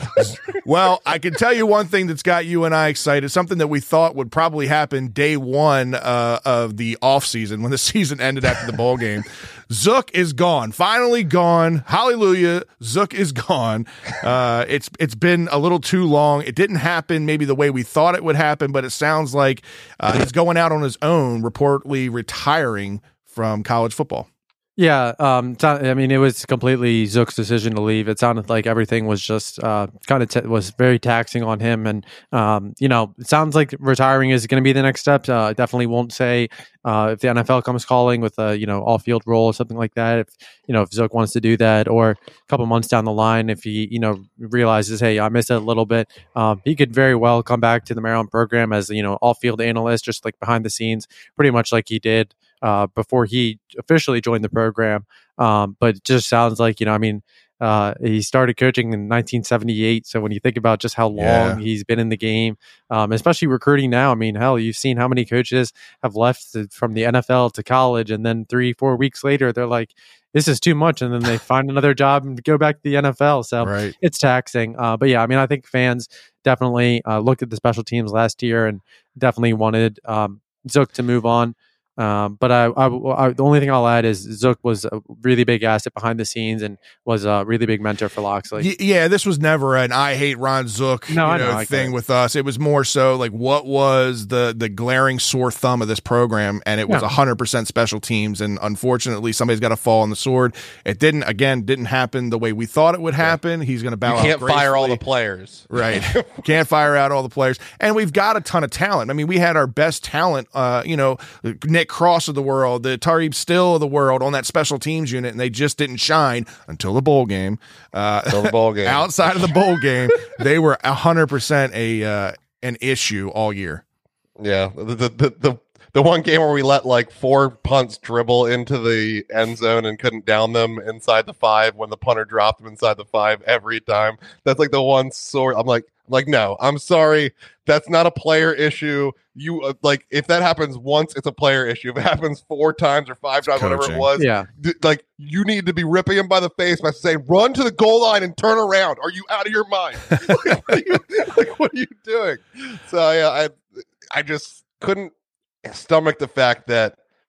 Well, I can tell you one thing that's got you and I excited, something that we thought would probably happen day one uh, of the offseason when the season ended after the bowl game. Zook is gone, finally gone. Hallelujah. Zook is gone. Uh, it's it's been a little too long. It didn't happen maybe the way we thought it would happen, but it sounds like uh, he's going out on his own, reportedly retiring from college football. Yeah, um, t- I mean, it was completely Zook's decision to leave. It sounded like everything was just uh, kind of t- was very taxing on him, and um, you know, it sounds like retiring is going to be the next step. Uh, I definitely won't say uh, if the N F L comes calling with a you know all field role or something like that. If you know if Zook wants to do that, or a couple months down the line, if he you know realizes, hey, I missed it a little bit, um, he could very well come back to the Maryland program as you know all field analyst, just like behind the scenes, pretty much like he did. Uh, before he officially joined the program. Um, but it just sounds like, you know, I mean, uh, he started coaching in nineteen seventy-eight. So when you think about just how long Yeah. he's been in the game, um, especially recruiting now, I mean, hell, you've seen how many coaches have left to, from the N F L to college. And then three, four weeks later, they're like, this is too much. And then they find another job and go back to the N F L. So Right. it's taxing. Uh, but yeah, I mean, I think fans definitely uh, looked at the special teams last year and definitely wanted um, Zook to move on. Um, but I, I, I, the only thing I'll add is Zook was a really big asset behind the scenes and was a really big mentor for Loxley. Y- Yeah, this was never an I hate Ron Zook No, you I know, know, I get thing it. with us. It was more so like what was the the glaring sore thumb of this program, and it was Yeah. one hundred percent special teams, and unfortunately somebody's got to fall on the sword. It didn't, again, didn't happen the way we thought it would happen. He's going to bow You out can't fire all the gracefully. players. Right. Can't fire out all the players. And we've got a ton of talent. I mean, we had our best talent, uh, you know, Nick Cross of the world, the Tariq Still of the world on that special teams unit, and they just didn't shine until the bowl game. Uh, Until the bowl game. outside of the bowl game, they were one hundred percent a uh, an issue all year. Yeah, the, the the the the one game where we let like four punts dribble into the end zone and couldn't down them inside the five when the punter dropped them inside the five every time. That's like the one sort. I'm like, I'm like, no, I'm sorry, that's not a player issue. You uh, like if that happens once, it's a player issue. If it happens four times or five times, whatever coaching. it was, Yeah. th- like you need to be ripping him by the face by saying, "Run to the goal line and turn around." Are you out of your mind? like, what are you, like, what are you doing? So yeah, I I just couldn't stomach the fact that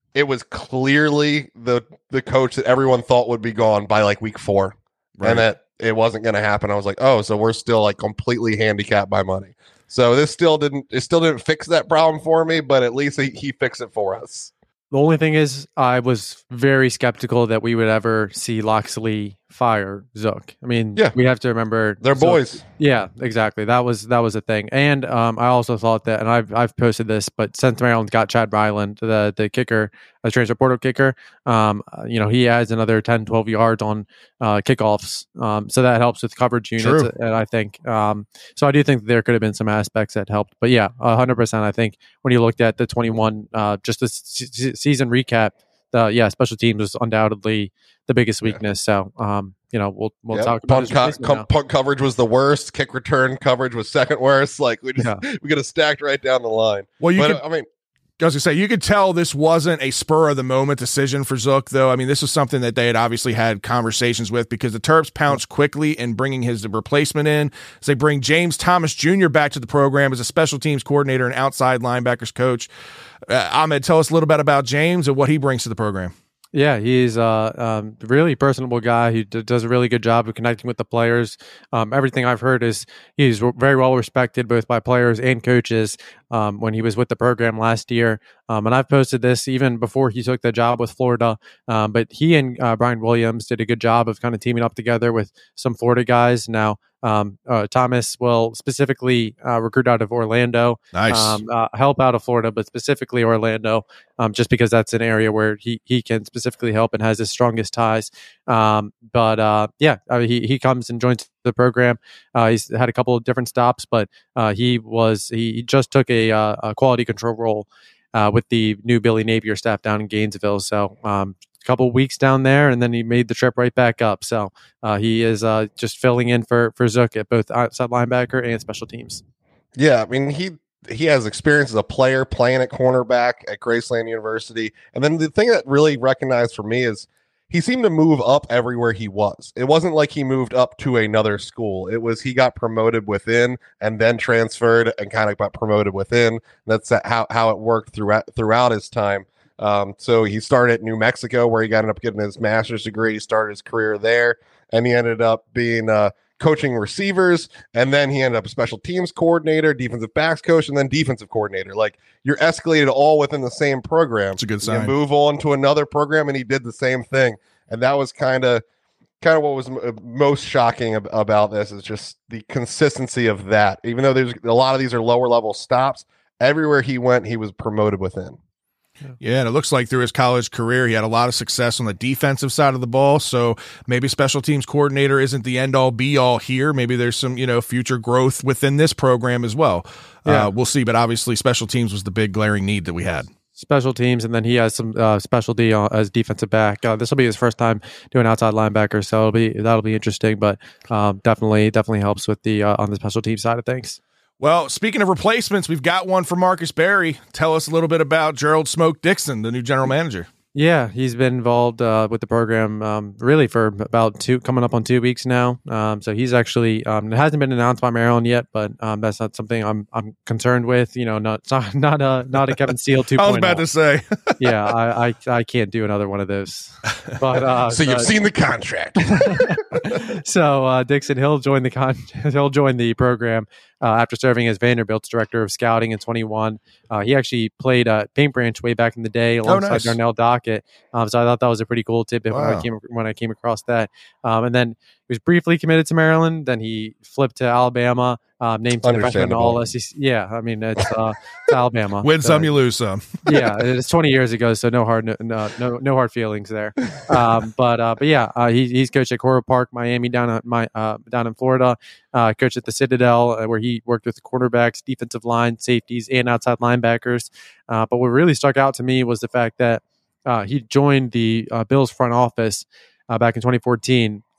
it was clearly the the coach that everyone thought would be gone by like week four, right. and that it wasn't going to happen. I was like, oh, so we're still like completely handicapped by money. So this still didn't it still didn't fix that problem for me, but at least he, he fixed it for us. The only thing is, I was very skeptical that we would ever see Loxley fire Zook. I mean, yeah. we have to remember they're Zook, boys. Yeah, exactly. That was that was a thing. And um, I also thought that, and I've I've posted this, but since Maryland got Chad Ryland, the the kicker, the transfer portal kicker, um, you know, he adds another ten, twelve yards on uh, kickoffs. Um, so that helps with coverage units. True. And I think um, so. I do think there could have been some aspects that helped. But yeah, a hundred percent. I think when you looked at the twenty-one, uh, just the se- season recap. Uh, yeah, special teams was undoubtedly the biggest weakness. Yeah. So, um, you know, we'll we'll yep. talk about punt, co- com- punt coverage was the worst. Kick return coverage was second worst. Like we just yeah. we could have stacked right down the line. Well, you but, could, I mean. I was gonna say, you could tell this wasn't a spur of the moment decision for Zook, though. I mean, this was something that they had obviously had conversations with, because the Terps pounced quickly in bringing his replacement in. As they bring James Thomas Junior back to the program as a special teams coordinator and outside linebackers coach. Uh, Ahmed, tell us a little bit about James and what he brings to the program. Yeah, he's a uh, um, really personable guy who d- does a really good job of connecting with the players. Um, everything I've heard is he's very well respected both by players and coaches um, when he was with the program last year. Um, and I've posted this even before he took the job with Florida. Um, but he and uh, Brian Williams did a good job of kind of teaming up together with some Florida guys. Now, Um, uh, Thomas will specifically uh, recruit out of Orlando, nice. um, uh, help out of Florida, but specifically Orlando, um, just because that's an area where he he can specifically help and has his strongest ties. Um, but uh, yeah, I mean, he he comes and joins the program. Uh, he's had a couple of different stops, but uh, he was he just took a, uh, a quality control role uh, with the new Billy Napier staff down in Gainesville. So. Um, couple weeks down there, and then he made the trip right back up. So uh, he is uh, just filling in for for Zook at both outside linebacker and special teams. Yeah, I mean he he has experience as a player playing at cornerback at Graceland University, and then the thing that really recognized for me is he seemed to move up everywhere he was. It wasn't like he moved up to another school. It was he got promoted within and then transferred and kind of got promoted within. That's how how it worked throughout throughout his time. Um, so he started at New Mexico, where he got ended up getting his master's degree. He started his career there, and he ended up being uh, coaching receivers, and then he ended up a special teams coordinator, defensive backs coach, and then defensive coordinator. Like, you're escalated all within the same program. It's a good sign. You move on to another program, and he did the same thing, and that was kind of kind of what was m- most shocking ab- about this is just the consistency of that. Even though there's a lot of these are lower level stops, everywhere he went, he was promoted within. Yeah, and it looks like through his college career, he had a lot of success on the defensive side of the ball. So maybe special teams coordinator isn't the end all be all here. Maybe there's some, you know, future growth within this program as well. Yeah. Uh, we'll see. But obviously, special teams was the big glaring need that we had. Special teams, and then he has some uh, specialty uh, as defensive back. Uh, this will be his first time doing outside linebacker, so it'll be that'll be interesting. But um, definitely, definitely helps with the uh, on the special team side of things. Well, speaking of replacements, we've got one for Marcus Berry. Tell us a little bit about Gerald Smoke Dixon, the new general manager. Yeah, he's been involved uh, with the program um, really for about two, coming up on two weeks now. Um, so he's actually um, it hasn't been announced by Maryland yet, but um, that's not something I'm I'm concerned with. You know, not not not a not a Kevin Steele two point oh. I was about to say, yeah, I, I I can't do another one of those. But uh, so you've but, seen the contract. so uh, Dixon, he'll join the con he'll join the program. Uh, after serving as Vanderbilt's director of scouting in twenty-one, uh, he actually played uh, Paint Branch way back in the day alongside oh, nice. Darnell Dockett. Um, so I thought that was a pretty cool tidbit wow. when I came when I came across that. Um, and then he was briefly committed to Maryland. Then he flipped to Alabama. Um, named to the freshman all S E C. Yeah, I mean it's, uh, it's Alabama. Win so, some, you lose some. Yeah, it's twenty years ago, so no hard no no, no hard feelings there. Um, but uh, but yeah, uh, he, he's coached at Coral Park, Miami, down at my uh, down in Florida. Uh, coached at the Citadel, uh, where he worked with the quarterbacks, defensive line, safeties, and outside linebackers. Uh, but what really stuck out to me was the fact that uh, he joined the uh, Bills front office uh, back in twenty fourteen.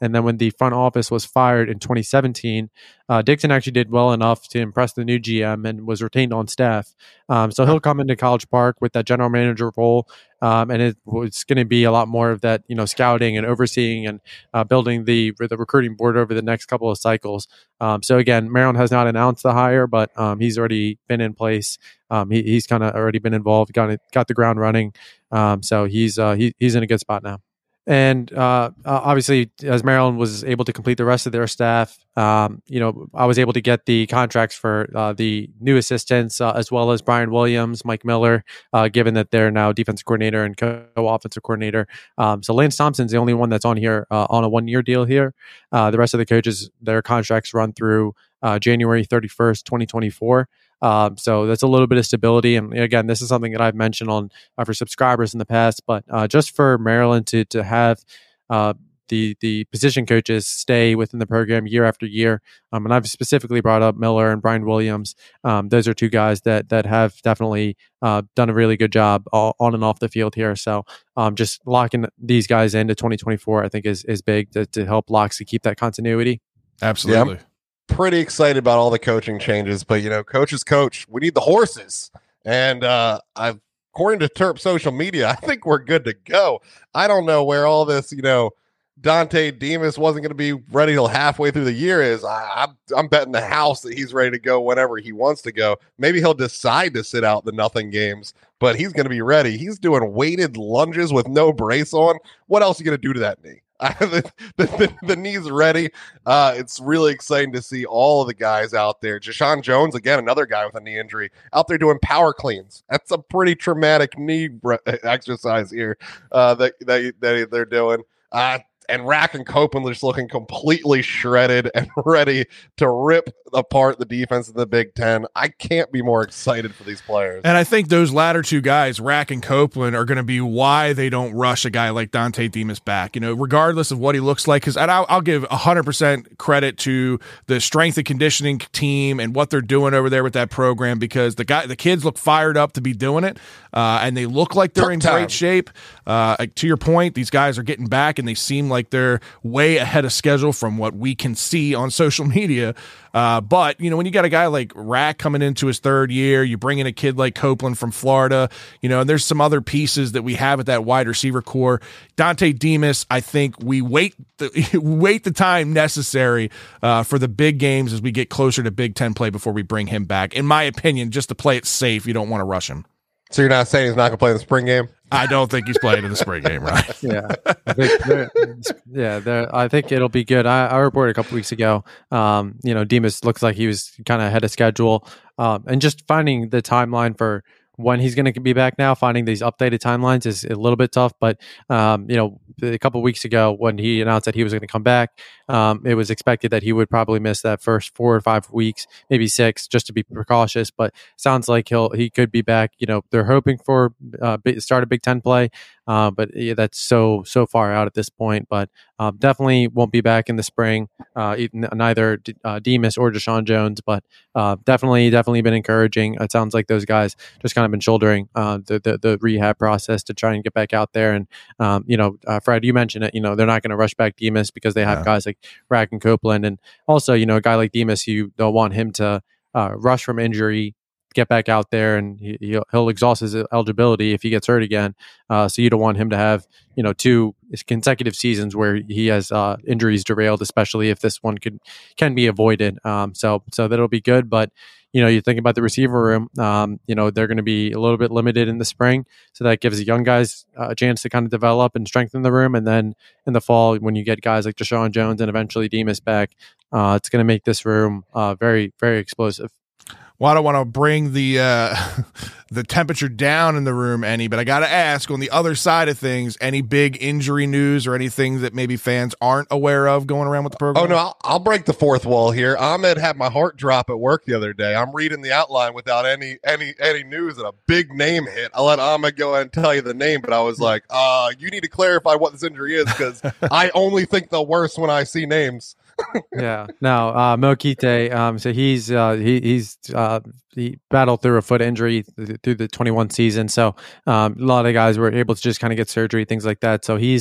And then when the front office was fired in twenty seventeen, uh, Dixon actually did well enough to impress the new G M and was retained on staff. Um, so he'll come into College Park with that general manager role. Um, and it was going to be a lot more of that, you know, scouting and overseeing and uh, building the the recruiting board over the next couple of cycles. Um, so again, Maryland has not announced the hire, but um, he's already been in place. Um, he, he's kind of already been involved, got it, got the ground running. Um, so he's uh, he, he's in a good spot now. And uh, obviously, as Maryland was able to complete the rest of their staff, um, you know, I was able to get the contracts for uh, the new assistants, uh, as well as Brian Williams, Mike Miller, uh, given that they're now defensive coordinator and co-offensive coordinator. Um, so Lance Thompson's the only one that's on here uh, on a one-year deal here. Uh, the rest of the coaches, their contracts run through uh, January thirty-first, twenty twenty-four. Um, so that's a little bit of stability. And again, this is something that I've mentioned on uh, for subscribers in the past, but uh, just for Maryland to to have uh, the the position coaches stay within the program year after year. Um, and I've specifically brought up Miller and Brian Williams. Um, those are two guys that that have definitely uh, done a really good job all, on and off the field here. So um, just locking these guys into twenty twenty-four, I think is is big to, to help Loxley keep that continuity. Absolutely. Yeah. Pretty excited about all the coaching changes, but you know, coaches coach. We need the horses, and uh, I've according to Terp social media, I think we're good to go. I don't know where all this, you know, Dante Demas wasn't going to be ready till halfway through the year is. I, I'm I'm betting the house that he's ready to go whenever he wants to go. Maybe he'll decide to sit out the nothing games, but he's going to be ready. He's doing weighted lunges with no brace on. What else are you going to do to that knee? the, the, the knee's ready. Uh, it's really exciting to see all of the guys out there. Jashawn Jones, again, another guy with a knee injury, out there doing power cleans. That's a pretty traumatic knee re- exercise here uh, that, that, that they're doing. Uh, and Rack and Copeland just looking completely shredded and ready to rip apart the defense in the Big Ten. I can't be more excited for these players. And I think those latter two guys, Rack and Copeland, are going to be why they don't rush a guy like Dante Demas back, you know, regardless of what he looks like. Because I'll, I'll give one hundred percent credit to the strength and conditioning team and what they're doing over there with that program, because the guy, the kids look fired up to be doing it, uh, and they look like they're Took in time. great shape. Uh, to your point, these guys are getting back, and they seem like they're way ahead of schedule from what we can see on social media. Uh, but, you know, when you got a guy like Rack coming into his third year, you bring in a kid like Copeland from Florida, you know, and there's some other pieces that we have at that wide receiver core. Dante Demas, I think we wait the, wait the time necessary uh, for the big games as we get closer to Big Ten play before we bring him back. In my opinion, just to play it safe, you don't want to rush him. So you're not saying he's not going to play in the spring game? I don't think he's playing in the spring game, right? Yeah, I think they're, yeah, they're, I think it'll be good. I, I reported a couple weeks ago. Um, you know, Demas looks like he was kind of ahead of schedule, um, and just finding the timeline for when he's going to be back now, finding these updated timelines is a little bit tough. But um, you know, a couple of weeks ago when he announced that he was going to come back, um, it was expected that he would probably miss that first four or five weeks, maybe six, just to be precautious. But sounds like he'll he could be back. You know, they're hoping for uh, start a Big Ten play, uh, but yeah, that's so so far out at this point. But um, definitely won't be back in the spring. Uh, neither uh, Demas or Jashawn Jones, but uh, definitely definitely been encouraging. It sounds like those guys just kind of been shouldering uh, the, the the rehab process to try and get back out there. And um, you know, uh, Fred, you mentioned it. You know, they're not going to rush back Demas because they have yeah. guys like Rack and Copeland, and also you know a guy like Demas, you don't want him to uh, rush from injury, get back out there, and he, he'll, he'll exhaust his eligibility if he gets hurt again. Uh, so you don't want him to have you know two consecutive seasons where he has uh, injuries derailed, especially if this one could can be avoided. Um, so so that'll be good, but. You know, you think about the receiver room, um, you know, they're going to be a little bit limited in the spring. So that gives the young guys uh, a chance to kind of develop and strengthen the room. And then in the fall, when you get guys like Jashawn Jones and eventually Demas back, uh, it's going to make this room uh, very, very explosive. Well, I don't want to bring the uh, the temperature down in the room any, but I got to ask, on the other side of things, any big injury news or anything that maybe fans aren't aware of going around with the program? Oh, no, I'll, I'll break the fourth wall here. Ahmed had my heart drop at work the other day. I'm reading the outline without any any any news, and a big name hit. I'll let Ahmed go ahead and tell you the name, but I was like, uh, you need to clarify what this injury is, because I only think the worst when I see names. yeah. No, uh, Mo Kite, um, so he's uh, he, he's uh, he battled through a foot injury th- through the twenty-one season. So um, a lot of guys were able to just kind of get surgery, things like that. So he's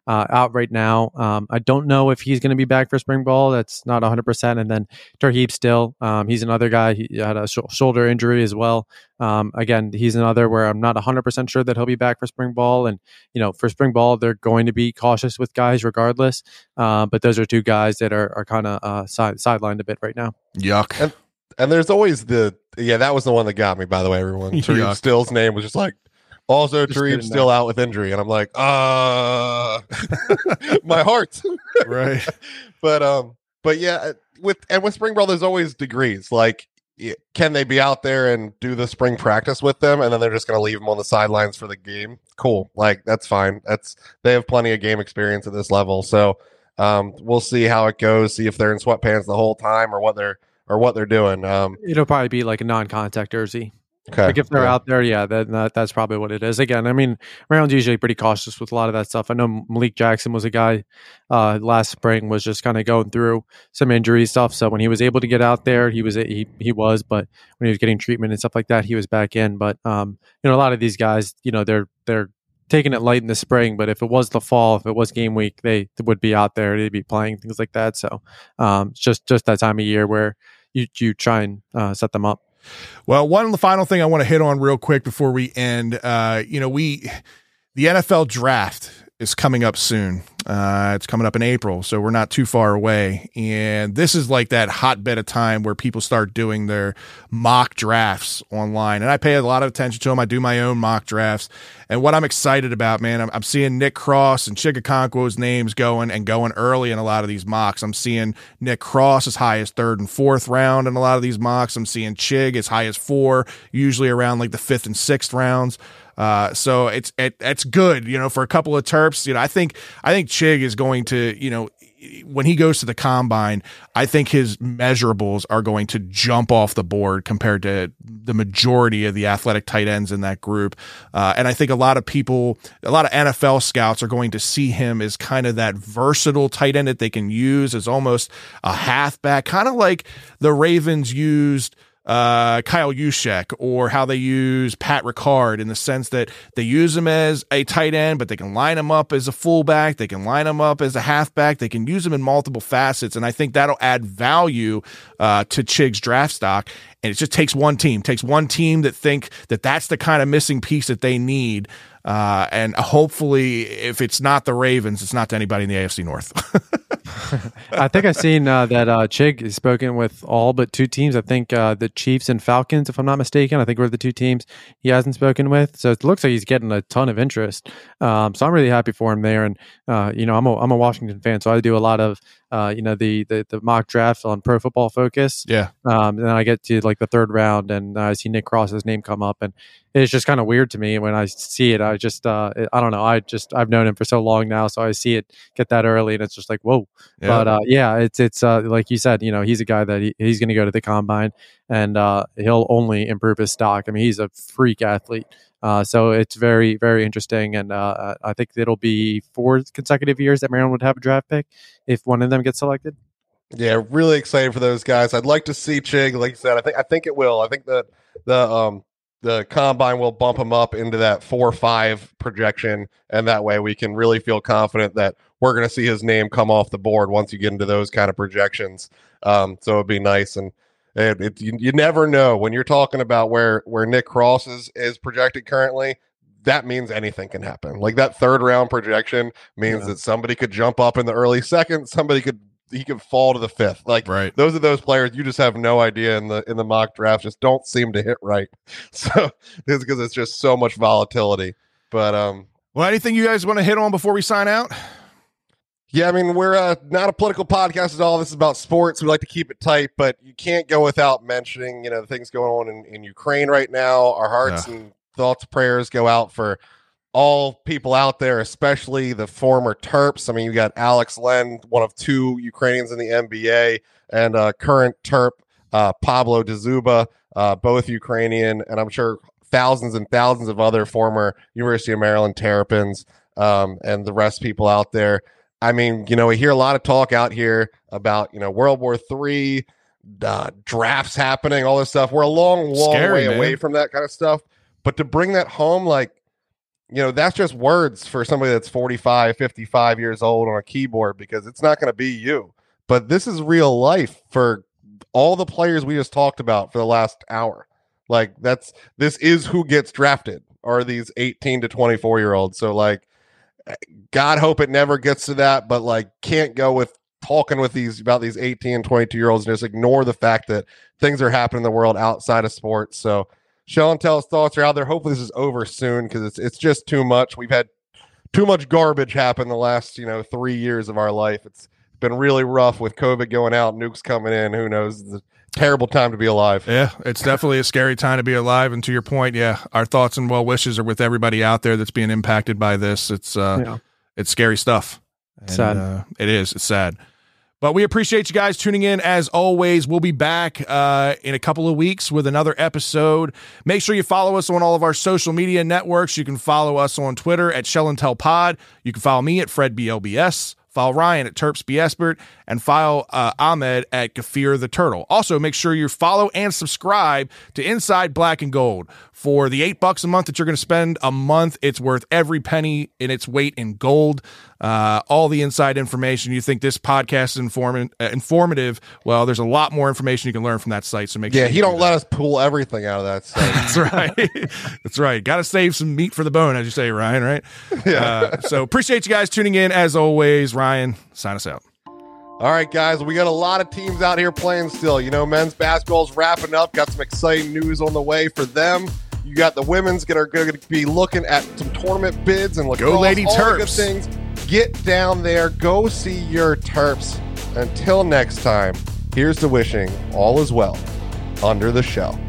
uh, out right now. Um, I don't know if he's going to be back for spring ball. That's not one hundred percent. And then Tarheeb still, um, he's another guy. He had a sh- shoulder injury as well. Um, again, he's another where I'm not one hundred percent sure that he'll be back for spring ball. And, you know, for spring ball, they're going to be cautious with guys regardless. Uh, but those are two guys that are, are kind of uh, side, sidelined a bit right now. Yuck. And, and there's always the, yeah, that was the one that got me, by the way, everyone. Tarheeb Still's name was just like, also Tarheeb still out with injury. And I'm like, uh, my heart. Right. But, um, but yeah, with, and with spring ball, there's always degrees. Like, can they be out there and do the spring practice with them, and then they're just going to leave them on the sidelines for the game? Cool. Like, that's fine. That's, they have plenty of game experience at this level. So, um, we'll see how it goes, see if they're in sweatpants the whole time or what they're, or what they're doing. Um, It'll probably be like a non-contact jersey. Okay. Like if they're yeah. out there, yeah, that, that that's probably what it is. Again, I mean, Maryland's usually pretty cautious with a lot of that stuff. I know Malik Jackson was a guy uh, last spring was just kind of going through some injury stuff. So when he was able to get out there, he was he he was. But when he was getting treatment and stuff like that, he was back in. But um, you know, a lot of these guys, you know, they're they're taking it light in the spring. But if it was the fall, if it was game week, they would be out there. They'd be playing things like that. So um, it's just just that time of year where you you try and uh, set them up. Well, one the final thing I want to hit on real quick before we end, uh, you know, we, the N F L draft is coming up soon. Uh, it's coming up in April, so we're not too far away. And this is like that hotbed of time where people start doing their mock drafts online. And I pay a lot of attention to them. I do my own mock drafts. And what I'm excited about, man, I'm, I'm seeing Nick Cross and Chigakonkwo's names going and going early in a lot of these mocks. I'm seeing Nick Cross as high as third and fourth round in a lot of these mocks. I'm seeing Chig as high as four, usually around like the fifth and sixth rounds. Uh, so it's, it, it's good, you know, for a couple of Terps, you know, I think, I think Chig is going to, you know, when he goes to the combine, I think his measurables are going to jump off the board compared to the majority of the athletic tight ends in that group. Uh, and I think a lot of people, a lot of N F L scouts are going to see him as kind of that versatile tight end that they can use as almost a halfback, kind of like the Ravens used Uh, Kyle Juszczyk, or how they use Pat Ricard, in the sense that they use him as a tight end, but they can line him up as a fullback. They can line him up as a halfback. They can use him in multiple facets. And I think that'll add value uh, to Chig's draft stock. And it just takes one team, takes one team that think that that's the kind of missing piece that they need. Uh, and hopefully, if it's not the Ravens, it's not to anybody in the A F C North. I think I've seen uh, that uh, Chig has spoken with all but two teams. I think uh, the Chiefs and Falcons, if I'm not mistaken. I think we're the two teams he hasn't spoken with. So it looks like he's getting a ton of interest. Um, so I'm really happy for him there. And, uh, you know, I'm a, I'm a Washington fan, so I do a lot of, uh, you know, the, the the mock draft on Pro Football Focus. Yeah. Um, and then I get to like the third round, and I see Nick Cross's name come up, and it's just kind of weird to me when I see it. I just, uh, I don't know. I just, I've known him for so long now, so I see it get that early, and it's just like, whoa. Yeah. But uh, yeah, it's it's uh, like you said, you know, he's a guy that he, he's going to go to the combine, and uh, he'll only improve his stock. I mean, he's a freak athlete. Uh, so it's very, very interesting. And uh, I think it'll be four consecutive years that Maryland would have a draft pick if one of them gets selected. Yeah, really excited for those guys. I'd like to see Chig, like you said. I think I think it will. I think that the um the combine will bump him up into that four or five projection, and that way we can really feel confident that we're going to see his name come off the board once you get into those kind of projections. Um, so it'd be nice. And It, it, you, you never know when you're talking about where where Nick Cross is, is projected currently. That means anything can happen. Like that third round projection means yeah. that somebody could jump up in the early second, somebody could he could fall to the fifth. Like right. those are those players you just have no idea in the in the mock draft, just don't seem to hit right. So it's because it's just so much volatility. But um, well, anything you guys want to hit on before we sign out? Yeah, I mean, we're uh, not a political podcast at all. This is about sports. We like to keep it tight, but you can't go without mentioning, you know, the things going on in, in Ukraine right now. Our hearts yeah. and thoughts, prayers go out for all people out there, especially the former Terps. I mean, you got Alex Len, one of two Ukrainians in the N B A, and uh, current Terp, uh, Pablo Dzuba, uh, both Ukrainian, and I'm sure thousands and thousands of other former University of Maryland Terrapins um, and the rest of people out there. I mean, you know, we hear a lot of talk out here about, you know, World War Three, uh, drafts happening, all this stuff. We're a long, long Scary, way man. away from that kind of stuff. But to bring that home, like, you know, that's just words for somebody that's forty-five, fifty-five years old on a keyboard, because it's not going to be you. But this is real life for all the players we just talked about for the last hour. Like, that's this is who gets drafted, are these eighteen to twenty-four year olds. So, like, God hope it never gets to that, but like, can't go with talking with these about these eighteen and twenty-two year olds and just ignore the fact that things are happening in the world outside of sports. So Show and Tell's thoughts are out there. Hopefully this is over soon, because it's it's just too much. We've had too much garbage happen the last, you know, three years of our life. It's been really rough with COVID going out, nukes coming in. Who knows? It's a terrible time to be alive. Yeah, it's definitely a scary time to be alive. And to your point, yeah, our thoughts and well wishes are with everybody out there that's being impacted by this. It's uh, yeah. it's scary stuff. And, sad. Uh, it is. It's sad. But we appreciate you guys tuning in. As always, we'll be back uh, in a couple of weeks with another episode. Make sure you follow us on all of our social media networks. You can follow us on Twitter at Shell and Tell Pod. You can follow me at Fred B L B S. Follow Ryan at Terps B. Espert, and follow uh, Ahmed at Gafir the Turtle. Also, make sure you follow and subscribe to Inside Black and Gold. For the eight bucks a month that you're going to spend a month, it's worth every penny in its weight in gold. Uh, all the inside information. You think this podcast is inform- uh, informative? Well, there's a lot more information you can learn from that site. So make yeah, sure. Yeah, he do don't that. let us pull everything out of that site. That's right. That's right. Got to save some meat for the bone, as you say, Ryan. Right. Yeah. Uh, so appreciate you guys tuning in. As always, Ryan, sign us out. All right, guys, we got a lot of teams out here playing still. You know, men's basketball's wrapping up. Got some exciting news on the way for them. You got the women's that are going to be looking at some tournament bids and lacrosse, Go Lady all the Terps. good things. Get down there. Go see your Terps. Until next time, here's to wishing all is well under the shell.